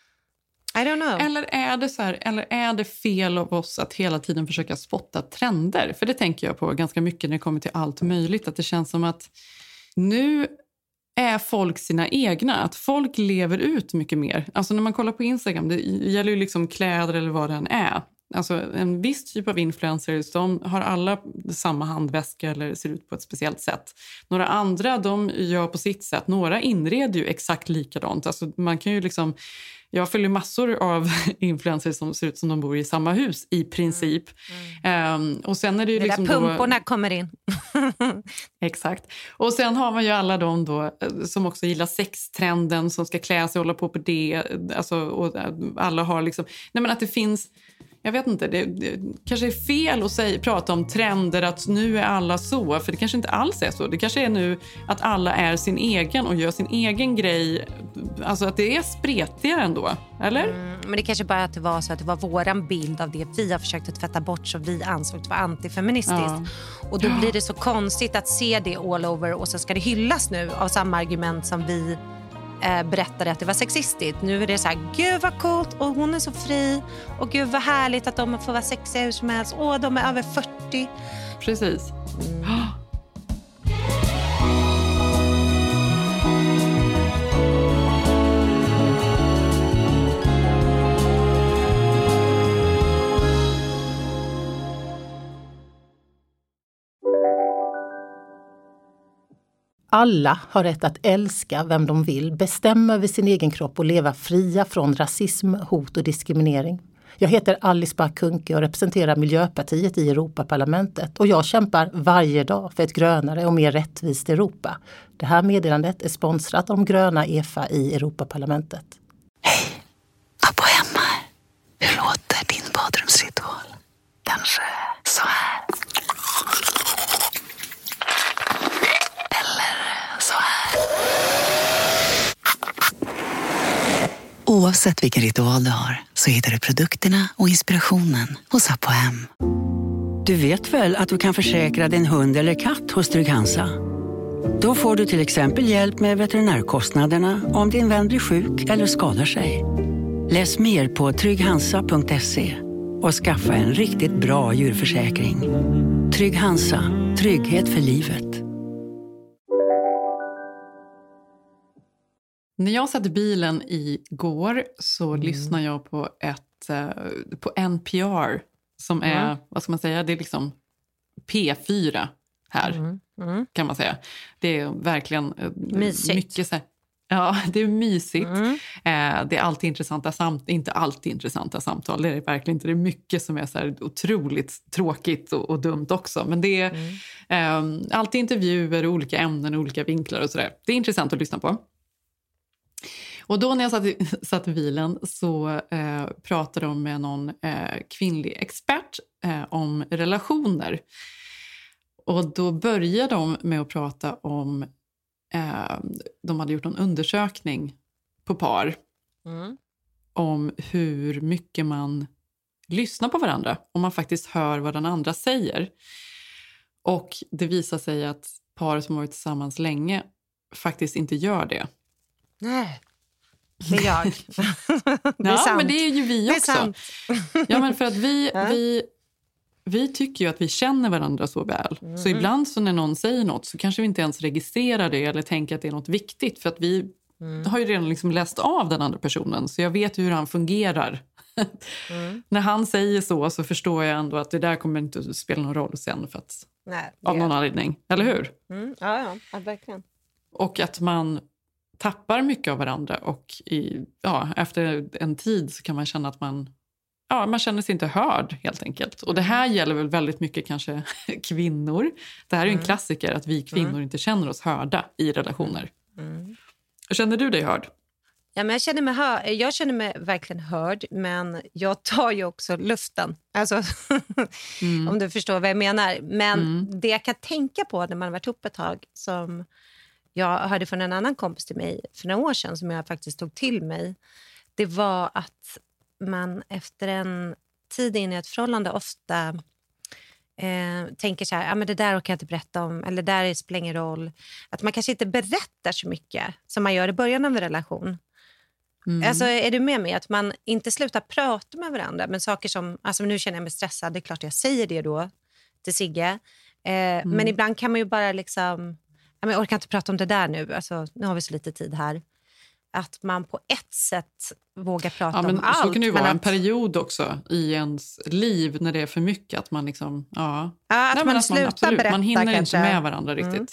I don't know. Eller är det så här, eller är det fel av oss att hela tiden försöka spotta trender? För det tänker jag på ganska mycket när det kommer till allt möjligt. Att det känns som att nu är folk sina egna. Att folk lever ut mycket mer. Alltså när man kollar på Instagram, det gäller ju liksom kläder eller vad den är. Alltså en viss typ av influencers, de har alla samma handväska eller ser ut på ett speciellt sätt. Några andra, de gör på sitt sätt. Några inreder ju exakt likadant. Alltså man kan ju liksom... Jag följer massor av influencers som ser ut som de bor i samma hus i princip. Mm. Mm. Um, och sen är det ju det liksom där pumporna då... kommer in. Exakt. Och sen har man ju alla de då som också gillar sextrenden, som ska klä sig och hålla på på det. Alltså, och alla har liksom... Nej, men att det finns... Jag vet inte, det, det kanske är fel att säga, prata om trender, att nu är alla så, för det kanske inte alls är så. Det kanske är nu att alla är sin egen och gör sin egen grej, alltså att det är spretigare ändå, eller? Mm, men det kanske bara att det var så att det var våran bild av det vi har försökt att tvätta bort som vi ansåg var antifeministiskt. Ja. Och då blir det så konstigt att se det all over och så ska det hyllas nu av samma argument som vi berättade att det var sexistiskt. Nu är det så här, gud vad coolt och hon är så fri och gud vad härligt att de får vara sexiga hur som helst. Åh, de är över fyrtio. Precis. Mm. Alla har rätt att älska vem de vill, bestämma över sin egen kropp och leva fria från rasism, hot och diskriminering. Jag heter Alice Bah Kuhnke och representerar Miljöpartiet i Europaparlamentet och jag kämpar varje dag för ett grönare och mer rättvist Europa. Det här meddelandet är sponsrat av de gröna E F A i Europaparlamentet. Hej, Abbo hemma. Hur låter din badrumsritual? Kanske så här. Oavsett vilken ritual du har så hittar du produkterna och inspirationen hos Apohem. Du vet väl att du kan försäkra din hund eller katt hos Trygg Hansa? Då får du till exempel hjälp med veterinärkostnaderna om din vän blir sjuk eller skadar sig. Läs mer på trygg hansa punkt se och skaffa en riktigt bra djurförsäkring. Trygg Hansa, trygghet för livet. När jag satt i bilen igår så mm. lyssnade jag på ett på N P R som är, mm. vad ska man säga, det är liksom P fyra här mm. Mm. kan man säga. Det är verkligen mysigt. Mycket så här, ja, det är mysigt. Mm. Eh, det är alltid intressanta samtal, inte alltid intressanta samtal, det är det verkligen inte. Det är mycket som är så här otroligt tråkigt och, och dumt också. Men det är mm. eh, alltid intervjuer, olika ämnen, olika vinklar och sådär. Det är intressant att lyssna på. Och då när jag satt i, satt i bilen så eh, pratade de med någon eh, kvinnlig expert eh, om relationer. Och då började de med att prata om, eh, de hade gjort en undersökning på par. Mm. Om hur mycket man lyssnar på varandra. Om man faktiskt hör vad den andra säger. Och det visar sig att par som varit tillsammans länge faktiskt inte gör det. Nej, det är jag. det är ja, men det är ju vi också. ja, men för att vi, vi, vi tycker ju att vi känner varandra så väl. Mm. Så ibland så när någon säger något så kanske vi inte ens registrerar det eller tänker att det är något viktigt. För att vi mm. har ju redan liksom läst av den andra personen, så jag vet hur han fungerar. mm. När han säger så så förstår jag ändå att det där kommer inte spela någon roll sen för att, Nej, av någon anledning. Eller hur? Mm. Ja, ja, ja, verkligen. Och att man tappar mycket av varandra och i, ja, efter en tid så kan man känna att man, ja, man känner sig inte hörd helt enkelt. Och det här gäller väl väldigt mycket kanske kvinnor. Det här är ju en klassiker att vi kvinnor mm. inte känner oss hörda i relationer. Mm. Känner du dig hörd? Ja, men jag, känner mig hör, jag känner mig verkligen hörd, men jag tar ju också luften. Alltså, mm. om du förstår vad jag menar. Men mm. det jag kan tänka på när man har varit ihop ett tag, som jag hörde från en annan kompis till mig för några år sedan som jag faktiskt tog till mig, det var att man efter en tid in i ett förhållande ofta eh, tänker så här, ah, men det där kan jag inte berätta om, eller det där spelar ingen roll. Att man kanske inte berättar så mycket som man gör i början av en relation. Mm. Alltså, är du med mig att man inte slutar prata med varandra, men saker som, alltså nu känner jag mig stressad, det är klart jag säger det då till Sigge. Eh, mm. Men ibland kan man ju bara liksom, jag orkar inte prata om det där nu, alltså, nu har vi så lite tid här. Att man på ett sätt vågar prata ja, men om allt. Så kan det ju vara att, en period också i ens liv när det är för mycket. Att man liksom, ja. ja att Nej, man att slutar man, absolut, berätta man hinner kanske. Inte med varandra riktigt.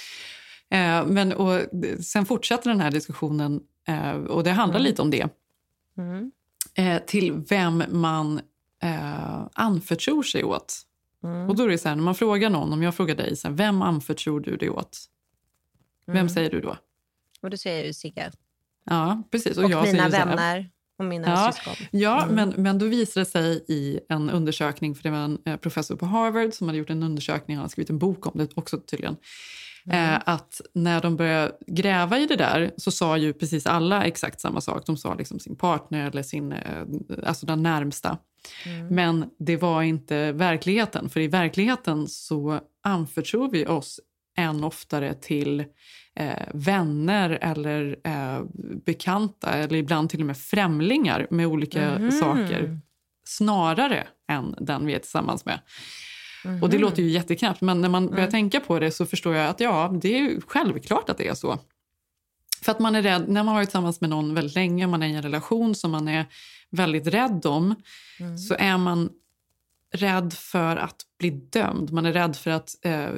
Mm. Eh, men, och, sen fortsätter den här diskussionen eh, och det handlar mm. lite om det. Mm. Eh, till vem man eh, anförtror sig åt. Mm. Och då är det så här, när man frågar någon, om jag frågar dig, så här, vem anförtror du dig åt? Vem mm. säger du då? Och då säger jag ju Sigge. Ja, precis. Och, och jag mina vänner och mina ja, syskon. Ja, mm. men, men då visade det sig i en undersökning, för det var en eh, professor på Harvard som hade gjort en undersökning, han har skrivit en bok om det också tydligen, mm. eh, att när de började gräva i det där så sa ju precis alla exakt samma sak. De sa liksom sin partner eller sin, eh, alltså den närmsta. Mm. Men det var inte verkligheten, för i verkligheten så anförtror vi oss än oftare till eh, vänner eller eh, bekanta eller ibland till och med främlingar med olika mm. saker snarare än den vi är tillsammans med. Mm. Och det låter ju jätteknappt, men när man börjar mm. tänka på det så förstår jag att ja, det är ju självklart att det är så. För att man är rädd, när man har varit tillsammans med någon väldigt länge, man är i en relation som man är väldigt rädd om, mm. så är man rädd för att bli dömd. Man är rädd för att eh,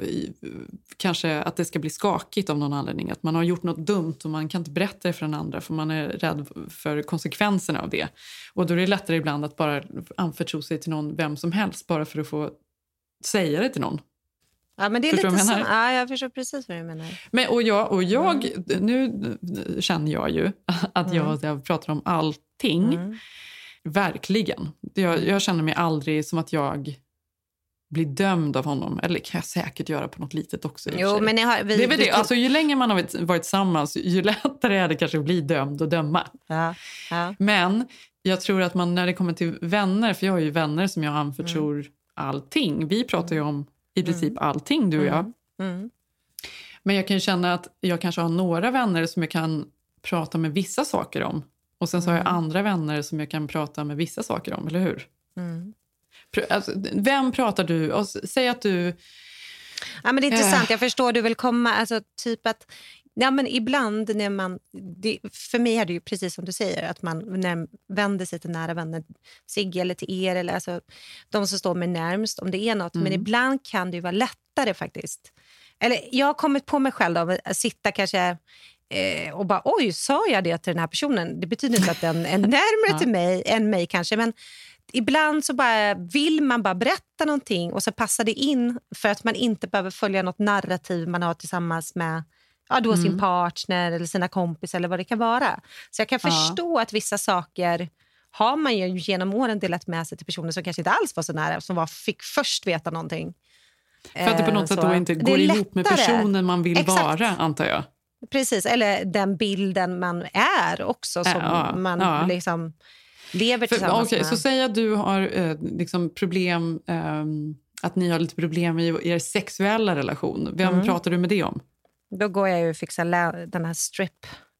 kanske att det ska bli skakigt av någon anledning. Att man har gjort något dumt och man kan inte berätta det för den andra för man är rädd för konsekvenserna av det. Och då är det lättare ibland att bara anförtro sig till någon, vem som helst, bara för att få säga det till någon. Ja, men det är förstår lite så. Ja, jag förstår precis vad du menar. Men, och jag, och jag mm. nu känner jag ju att mm. jag, jag pratar om allting. Mm. Verkligen. Jag, jag känner mig aldrig som att jag blir dömd av honom. Eller kan jag säkert göra på något litet också. Jo, men ni har, vi, det är väl vi, det. Alltså, ju längre man har varit tillsammans, ju lättare är det kanske att bli dömd och döma. Ja, ja. Men jag tror att man när det kommer till vänner, för jag har ju vänner som jag anförtror mm. allting. Vi pratar ju om i princip mm. allting, du och jag. Mm. Mm. Men jag kan ju känna att jag kanske har några vänner som jag kan prata med vissa saker om. Och sen så har jag andra vänner som jag kan prata med vissa saker om, eller hur? Mm. Alltså, vem pratar du? Och säg att du... Ja, men det är intressant. Äh... Jag förstår du vill komma. Alltså typ att... Ja, men ibland när man... Det, för mig är det ju precis som du säger. Att man när man vänder sig till nära vänner. Sigge eller till er. Eller alltså, de som står mig närmst. Om det är något. Mm. Men ibland kan det ju vara lättare faktiskt. Eller jag har kommit på mig själv av att sitta kanske... Eh, och bara, oj, sa jag det till den här personen? Det betyder inte att den är närmare ja. till mig än mig kanske, men ibland så bara vill man bara berätta någonting och så passar det in för att man inte behöver följa något narrativ man har tillsammans med ja, då mm. sin partner eller sina kompisar eller vad det kan vara. Så jag kan ja. förstå att vissa saker har man ju genom åren delat med sig till personer som kanske inte alls var så nära, som var, fick först veta någonting. För att det på något sätt då inte går ihop med personen man vill Exakt. vara, antar jag. Precis, eller den bilden man är också som ja, man ja. liksom lever tillsammans För, okay, med. Så säg att du har eh, liksom problem, eh, att ni har lite problem i er sexuella relation. Vem mm. pratar du med det om? Då går jag ju och fixar lä- den här strip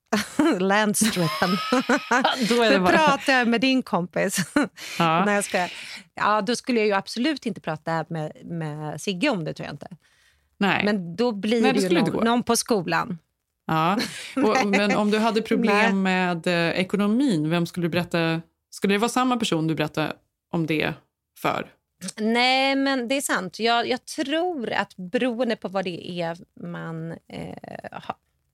Landstrippen. Då är det bara... pratar jag med din kompis. Ja. När jag ska... ja, då skulle jag ju absolut inte prata med, med Sigge om det, tror jag inte. Nej. Men då blir Nej, det, det ju någon, någon på skolan. Ja. Och, men om du hade problem med eh, ekonomin, vem skulle du berätta? Skulle det vara samma person du berättar om det för? Nej, men det är sant. Jag, jag tror att beroende på vad det är man eh, har.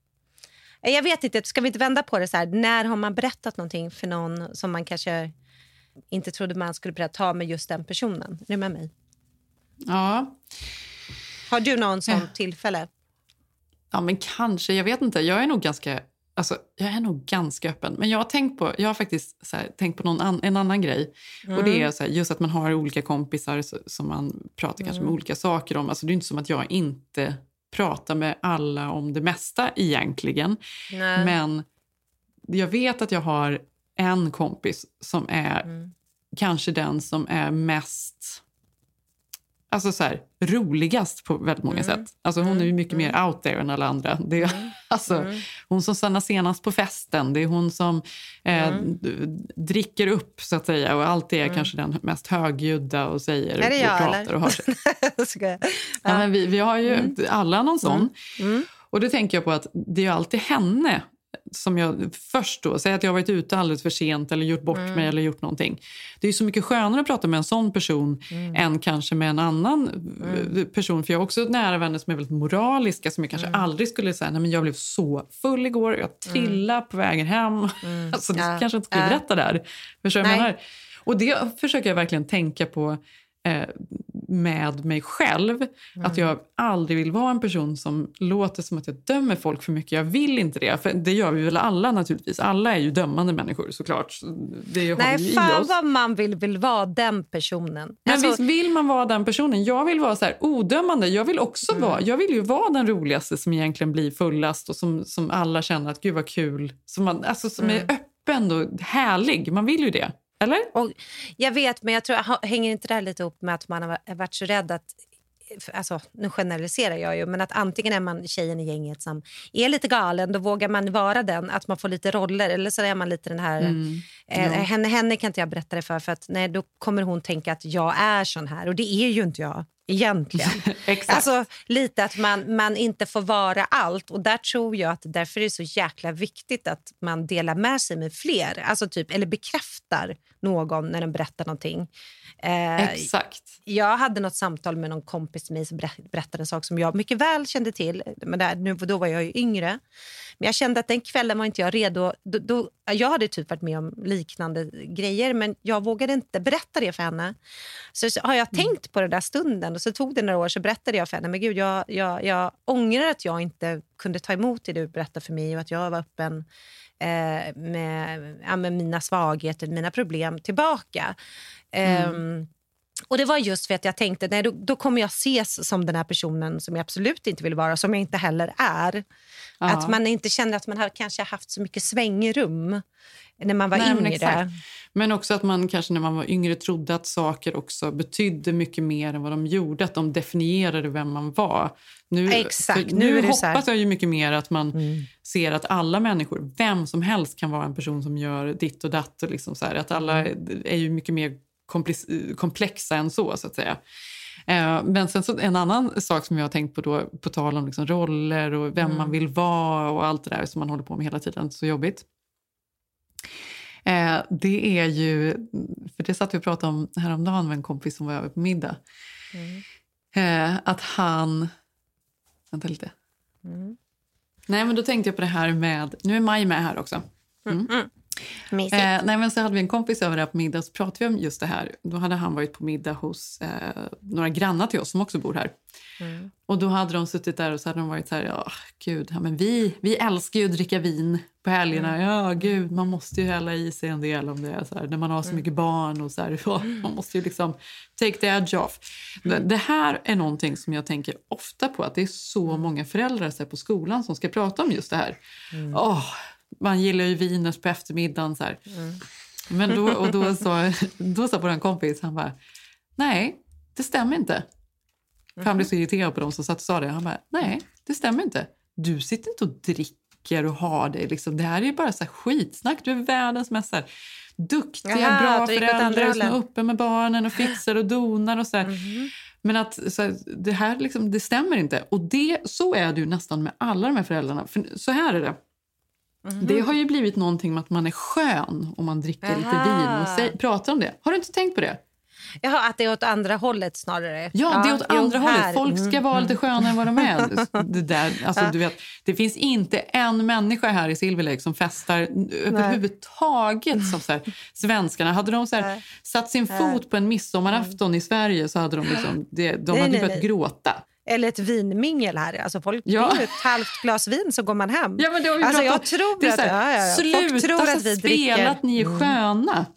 Jag vet inte, ska vi inte vända på det så här? När har man berättat någonting för någon som man kanske inte trodde man skulle berätta ha med just den personen? Är det med mig? Ja. Har du någon sån ja. tillfälle? Ja, men kanske. Jag vet inte. Jag är nog ganska, alltså, jag är nog ganska öppen. Men jag har tänkt på, jag har faktiskt så här, tänkt på någon an, en annan grej. Mm. Och det är så här, just att man har olika kompisar så, som man pratar mm. kanske med olika saker om. Alltså det är inte som att jag inte pratar med alla om det mesta egentligen. Nej. Men jag vet att jag har en kompis som är mm. kanske den som är mest... Alltså så här, roligast på väldigt många mm. sätt. Alltså hon är ju mycket mm. mer out there än alla andra. Det är mm. alltså mm. hon som stannar senast på festen. Det är hon som eh, mm. dricker upp så att säga. Och alltid är mm. kanske den mest högljudda och säger är det jag, och pratar eller? Och har sig. ja. Ja, men vi, vi har ju mm. alla någon sån. Mm. Mm. Och det tänker jag på att det är ju alltid henne som jag först då, säger att jag har varit ute alldeles för sent eller gjort bort mm. mig eller gjort någonting. Det är ju så mycket skönare att prata med en sån person mm. än kanske med en annan mm. person. För jag har också nära vänner som är väldigt moraliska som jag kanske mm. aldrig skulle säga, nej men jag blev så full igår, jag trillade mm. på vägen hem. Mm. Alltså det ja. kanske inte skulle berätta äh. där. Förstår jag menar? Och det försöker jag verkligen tänka på eh, med mig själv. Mm. Att jag aldrig vill vara en person som låter som att jag dömer folk för mycket. Jag vill inte det. För det gör vi väl alla naturligtvis. Alla är ju dömande människor såklart. Det har Nej, vi fan i oss. Vad man vill, vill vara den personen. Men alltså... visst vill man vara den personen. Jag vill vara så här odömande. Jag vill också mm. vara, jag vill ju vara den roligaste som egentligen blir fullast och som, som alla känner att gud vad kul. Som, man, alltså, som mm. är öppen och härlig. Man vill ju det. Eller? Och jag vet, men jag tror hänger inte det här lite upp med att man har varit så rädd att, alltså nu generaliserar jag ju, men att antingen är man tjejen i gänget som är lite galen, då vågar man vara den, att man får lite roller, eller så är man lite den här mm. eh, ja. henne, henne kan inte jag berätta det för, för att nej, då kommer hon tänka att jag är sån här, och det är ju inte jag egentligen. Exakt. Alltså lite att man, man inte får vara allt, och där tror jag att därför är det så jäkla viktigt att man delar med sig med fler, alltså typ, eller bekräftar någon när den berättar någonting. Eh, Exakt. Jag hade något samtal med någon kompis till mig som berättade en sak som jag mycket väl kände till, men där, nu, då var jag ju yngre. Men jag kände att den kvällen var inte jag redo. Då, då, jag hade typ varit med om liknande grejer, men jag vågade inte berätta det för henne. Så, så har jag mm. tänkt på det där stunden, och så tog det några år, så berättade jag för henne. Men gud, jag, jag, jag ångrar att jag inte kunde ta emot det du berättade för mig, och att jag var öppen eh, med, ja, med mina svagheter, mina problem tillbaka. Mm. Um, och det var just för att jag tänkte, nej, då, då kommer jag ses som den här personen som jag absolut inte vill vara, som jag inte heller är. Ja. Att man inte känner att man har kanske haft så mycket svängrum när man var nej, yngre. Men, exakt. Men också att man kanske när man var yngre trodde att saker också betydde mycket mer än vad de gjorde. Att de definierade vem man var. Nu, exakt. Nu, nu hoppas jag ju mycket mer att man mm. ser att alla människor, vem som helst kan vara en person som gör ditt och datt. Och liksom så här, att alla är ju mycket mer komplexa än så, så att säga. Eh, men sen så en annan sak som jag har tänkt på då, på tal om liksom roller och vem mm. man vill vara och allt det där som man håller på med hela tiden, så jobbigt. Eh, det är ju, för det satt vi och pratade om häromdagen med en kompis som var över på middag. Mm. Eh, att han, vänta lite. Mm. Nej, men då tänkte jag på det här med, nu är Maj med här också. Mm. Mm. Eh, nej, men så hade vi en kompis över där på middag, så pratade vi om just det här. Då hade han varit på middag hos eh, några grannar till oss som också bor här. Mm. Och då hade de suttit där och så hade de varit så här, ja gud, ja, men vi, vi älskar ju att dricka vin på helgerna. Mm. Ja gud, man måste ju hälla i sig en del om det är så här, när man har så mycket mm. barn och så här, ja, man måste ju liksom take the edge off. Mm. Det här är någonting som jag tänker ofta på, att det är så många föräldrar så här, på skolan som ska prata om just det här. Mm. Åh, man gillar ju vinet på eftermiddagen så här. Mm. Men då, och då sa, då sa vår kompis, han bara, nej, det stämmer inte. För han blev så irriterad på dem som satt och sa det. Han bara, nej, det stämmer inte. Du sitter inte och dricker vacker och ha det. Liksom. Det här är ju bara så här skitsnack. Du är världens mest så här duktiga, Jaha, bra föräldrar som är uppe med barnen och fixar och donar och så här. Mm-hmm. Men att så här, det här liksom, det stämmer inte. Och det, så är det ju nästan med alla de här föräldrarna. För så här är det. Mm-hmm. Det har ju blivit någonting med att man är skön om man dricker Aha. lite vin och säger, pratar om det. Har du inte tänkt på det? Jaha, att det är åt andra hållet snarare. Ja, ja det är åt andra jo, hållet. Här. Folk ska vara lite skönare än vad de är. Det, där, alltså, ja. du vet, det finns inte en människa här i Silver Lake som festar Nej. överhuvudtaget som så här, svenskarna. Hade de så här, satt sin fot på en midsommarafton i Sverige så hade de, liksom, det, de nej, hade nej, börjat nej. gråta. Eller ett vinmingel här. Alltså folk ja. det är ett halvt glas vin så går man hem. Ja, men det har vi alltså, jag om. tror det är att, så här, ja, ja, ja. Sluta folk tror att vi spela att ni är sköna.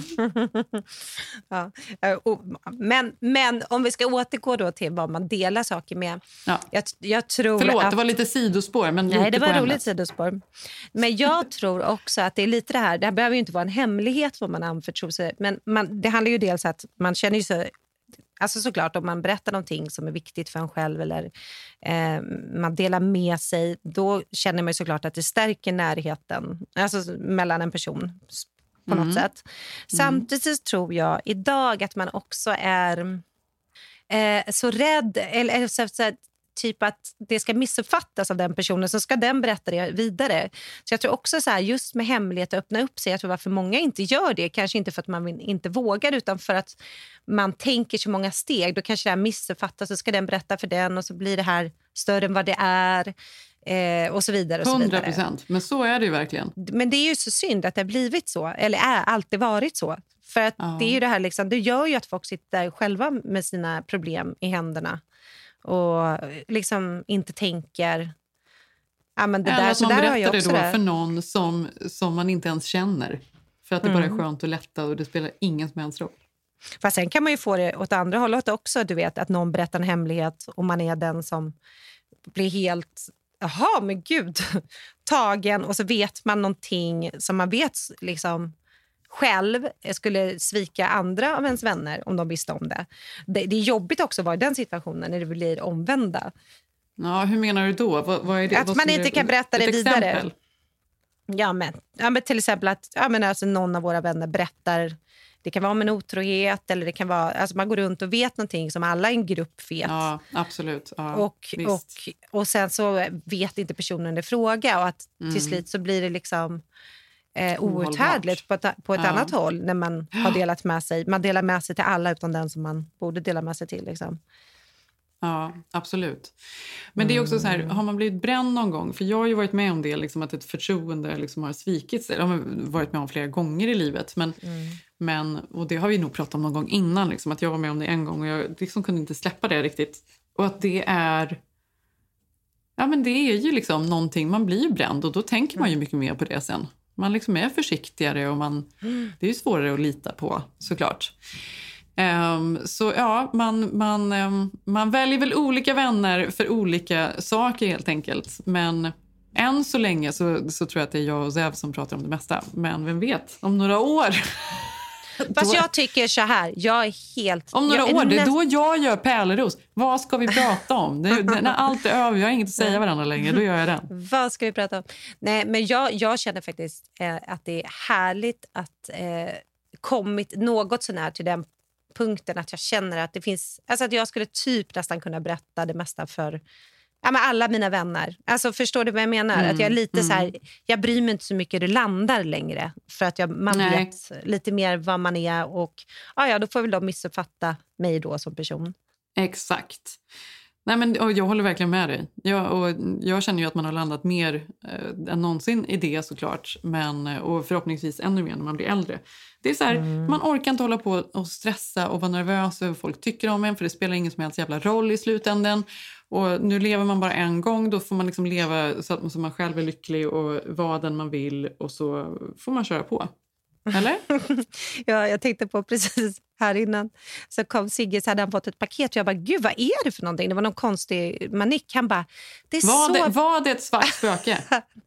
ja. men, men om vi ska återgå då till vad man delar saker med. Ja. Jag, jag tror Förlåt, att, det var lite sidospår. Men nej, lite det var roligt ämnet. sidospår. Men jag tror också att det är lite det här. Det här behöver ju inte vara en hemlighet vad man anförtror sig. Men man, det handlar ju dels att man känner ju sig... Alltså såklart, om man berättar någonting som är viktigt för en själv eller eh, man delar med sig, då känner man ju såklart att det stärker närheten alltså mellan en person på mm. något sätt. Samtidigt mm. tror jag idag att man också är eh, så rädd eller så, så, typ att det ska missuppfattas av den personen så ska den berätta det vidare. Så jag tror också så här, just med hemlighet att öppna upp sig, jag tror varför många inte gör det, kanske inte för att man inte vågar utan för att man tänker så många steg, då kanske det här missuppfattas så ska den berätta för den och så blir det här större än vad det är eh, och så vidare. Och så hundra procent, men så är det ju verkligen. Men det är ju så synd att det har blivit så, eller är alltid varit så. För att ja. det är ju det här liksom, det gör ju att folk sitter själva med sina problem i händerna. Och liksom inte tänker ja, men det eller där, att så man där berättar jag det också då det. för någon som, som man inte ens känner. För att det mm. bara är skönt och lätta och det spelar ingen som helst roll. Fast sen kan man ju få det åt andra hållet också. Du vet att någon berättar en hemlighet och man är den som blir helt jaha men gud tagen och så vet man någonting som man vet liksom själv skulle svika andra av ens vänner om de visste om det. Det, det är jobbigt också att vara i den situationen när det blir omvända. Ja, hur menar du då? Vad, vad är det? Att vad man inte det, kan berätta det vidare. Exempel? Ja men, ja, men till exempel att ja, men alltså någon av våra vänner berättar, det kan vara om en otrohet eller det kan vara, alltså man går runt och vet någonting som alla i en grupp vet. Ja, absolut. Ja, och, och, och sen så vet inte personen det fråga och att mm. till slut så blir det liksom Eh, outhärdligt på ett, på ett ja. annat håll när man har delat med sig. Man delar med sig till alla utan den som man borde dela med sig till. Liksom. Ja, absolut. Men det är också så här, har man blivit bränd någon gång? För jag har ju varit med om det, liksom, att ett förtroende liksom har svikits. Det har man varit med om flera gånger i livet. Men, mm. men, och det har vi nog pratat om någon gång innan. Liksom, att jag var med om det en gång och jag liksom kunde inte släppa det riktigt. Och att det är... Ja, men det är ju liksom någonting, man blir ju bränd och då tänker man ju mycket mer på det sen. Man liksom är försiktigare och man, mm. det är ju svårare att lita på såklart. Um, så ja, man, man, um, man väljer väl olika vänner för olika saker helt enkelt. Men än så länge så, så tror jag att det är jag och Zev som pratar om det mesta. Men vem vet, om några år... Fast jag tycker så här, jag är helt... Om några jag år, det är då jag gör Pärleros. Vad ska vi prata om? Det, det, när allt är över, jag har inget att säga varandra längre, då gör jag den. Vad ska vi prata om? Nej, men jag, jag känner faktiskt eh, att det är härligt att eh, kommit något sån här till den punkten att jag känner att det finns... Alltså att jag skulle typ nästan kunna berätta det mesta för... Ja, men alla mina vänner. Alltså förstår du vad jag menar? Mm, att jag är lite mm. så här, jag bryr mig inte så mycket hur det landar längre. För att jag, man Nej. vet lite mer vad man är. Och ja, ja, då får väl de missuppfatta mig då som person. Exakt. Nej, men, och jag håller verkligen med dig. Jag, och jag känner ju att man har landat mer eh, än någonsin i det såklart. Men, och förhoppningsvis ännu mer när man blir äldre. Det är så här, mm. man orkar inte hålla på och stressa och vara nervös över vad folk tycker om en. För det spelar ingen som helst jävla roll i slutändan. Och nu lever man bara en gång, då får man liksom leva så att man själv är lycklig och vara den man vill. Och så får man köra på. Eller? Ja, jag tänkte på precis här innan. Så kom Sigge, så hade han fått ett paket. Och jag bara, gud vad är det för någonting? Det var någon konstig manik. Han bara, det är var, så... det, var det ett svart spöke?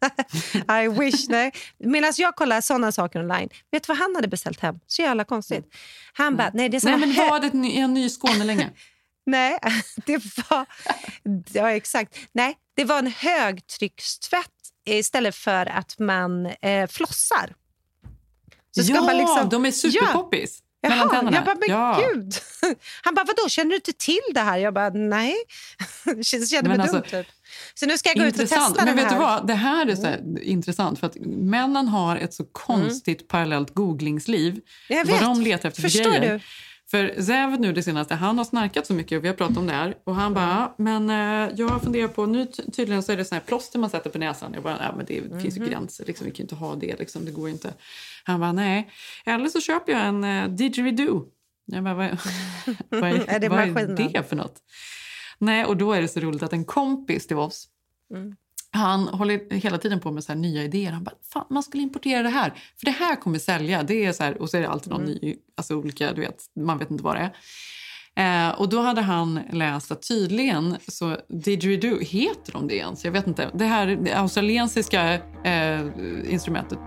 I wish, nej. Medan jag kollar sådana saker online. Vet du vad han hade beställt hem? Så jävla konstigt. Han bara, nej det är så. Nej, men var det en, en ny Skåne länge? Nej, det var... Ja, exakt. Nej, det var en högtryckstvätt istället för att man eh, flossar. Så ska ja, man liksom, de är superpoppis. Ja. Jaha, jag bara, men ja. gud. Han bara, vadå, känner du inte till det här? Jag bara, nej. Det kände mig alltså, dumt typ. Så nu ska jag gå ut och testa men den vet här. Du vad? Det här är så här mm. intressant för att männen har ett så konstigt mm. parallellt googlingsliv. Jag vet. Vad de letar efter Förstår grejer. Du? För Zev nu det senaste, han har snarkat så mycket och vi har pratat om det här. Och han bara, men eh, jag funderar på, nu tydligen så är det sån här plåster man sätter på näsan. Jag bara, nej men det mm-hmm. finns ju gränser, liksom, vi kan inte ha det, liksom, det går inte. Han bara, nej. Eller så köper jag en eh, didgeridoo. Jag bara, vad, vad, är, är, det vad är det för något? Nej, och då är det så roligt att en kompis till oss, mm. han håller hela tiden på med så här nya idéer. Han bara, fan, man skulle importera det här. För det här kommer sälja. Det är så här, och så är det alltid någon mm. ny, alltså olika, du vet, man vet inte vad det är. Eh, och då hade han läst att tydligen, så didgeridoo, heter de det ens? Jag vet inte. Det här det australiensiska eh, instrumentet.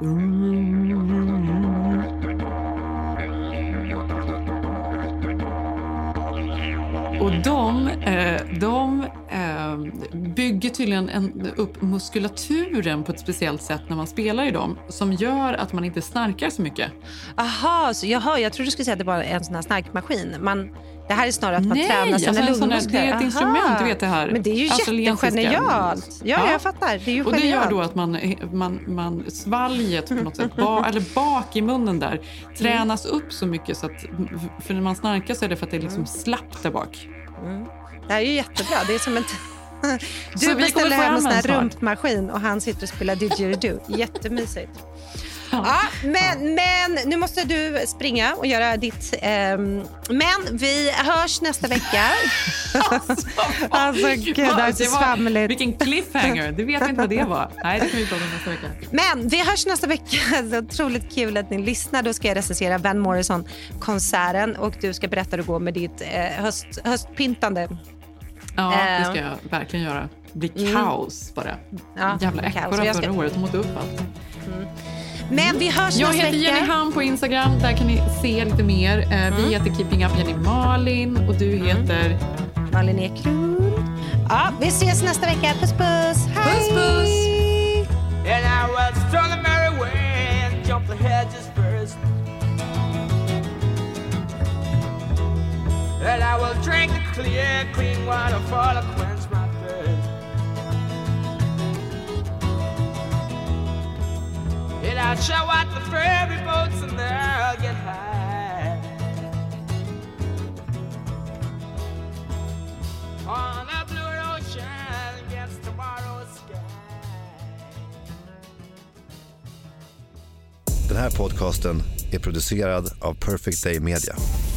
Och de, eh, de eh, bygger tydligen en, upp muskulaturen på ett speciellt sätt när man spelar i dem som gör att man inte snarkar så mycket. Aha, så jaha, jag trodde du skulle säga att det var en sån här snarkmaskin. Man, det här är snarare att man Nej, tränar sina alltså lungmuskler. Det är ett Aha. instrument, du vet det här. Men det är ju jättegenialt. Ja, ja, jag fattar. Det är ju och genialt. det gör då att man, man, man svalget på något sätt, ba, eller bak i munnen där, tränas mm. upp så mycket så att, för när man snarkar så är det för att det är liksom slappt där bak. Mm. Det här är ju jättebra. Det är som en du beställer hem en sån här rumpmaskin och han sitter och spelar didgeridoo. Jättemysigt. Ja, men, men nu måste du springa och göra ditt. Eh, men vi hörs nästa vecka. Alltså, alltså gud, det är så svamligt. Vilken cliffhanger, du vet inte vad det var. Nej, det kan vi prata om nästa vecka. Men vi hörs nästa vecka. Så otroligt kul att ni lyssnar. Då ska jag recensera Van Morrison-konserten och du ska berätta hur det går med ditt eh, höst, höstpyntande. Ja, det ska jag verkligen göra. Det blir kaos mm. bara. Ja, jävla äckor ska... förra året, de åt upp allt. Mm. Men vi hörs jag nästa heter vecka. Jenny Ham på Instagram, där kan ni se lite mer. Uh, mm. Vi heter Keeping Up Jenny Malin och du heter... Mm. Malin Eklund. Ja, vi ses nästa vecka. Puss, puss. Hej! Puss, puss! And I was strong the merry way and jumped the hedges first. And I will drink the clear, clean water for to quench my thirst. And I'll show out the ferry boats and they'll get high on a blue ocean against tomorrow's sky. Den här podcasten är producerad av Perfect Day Media.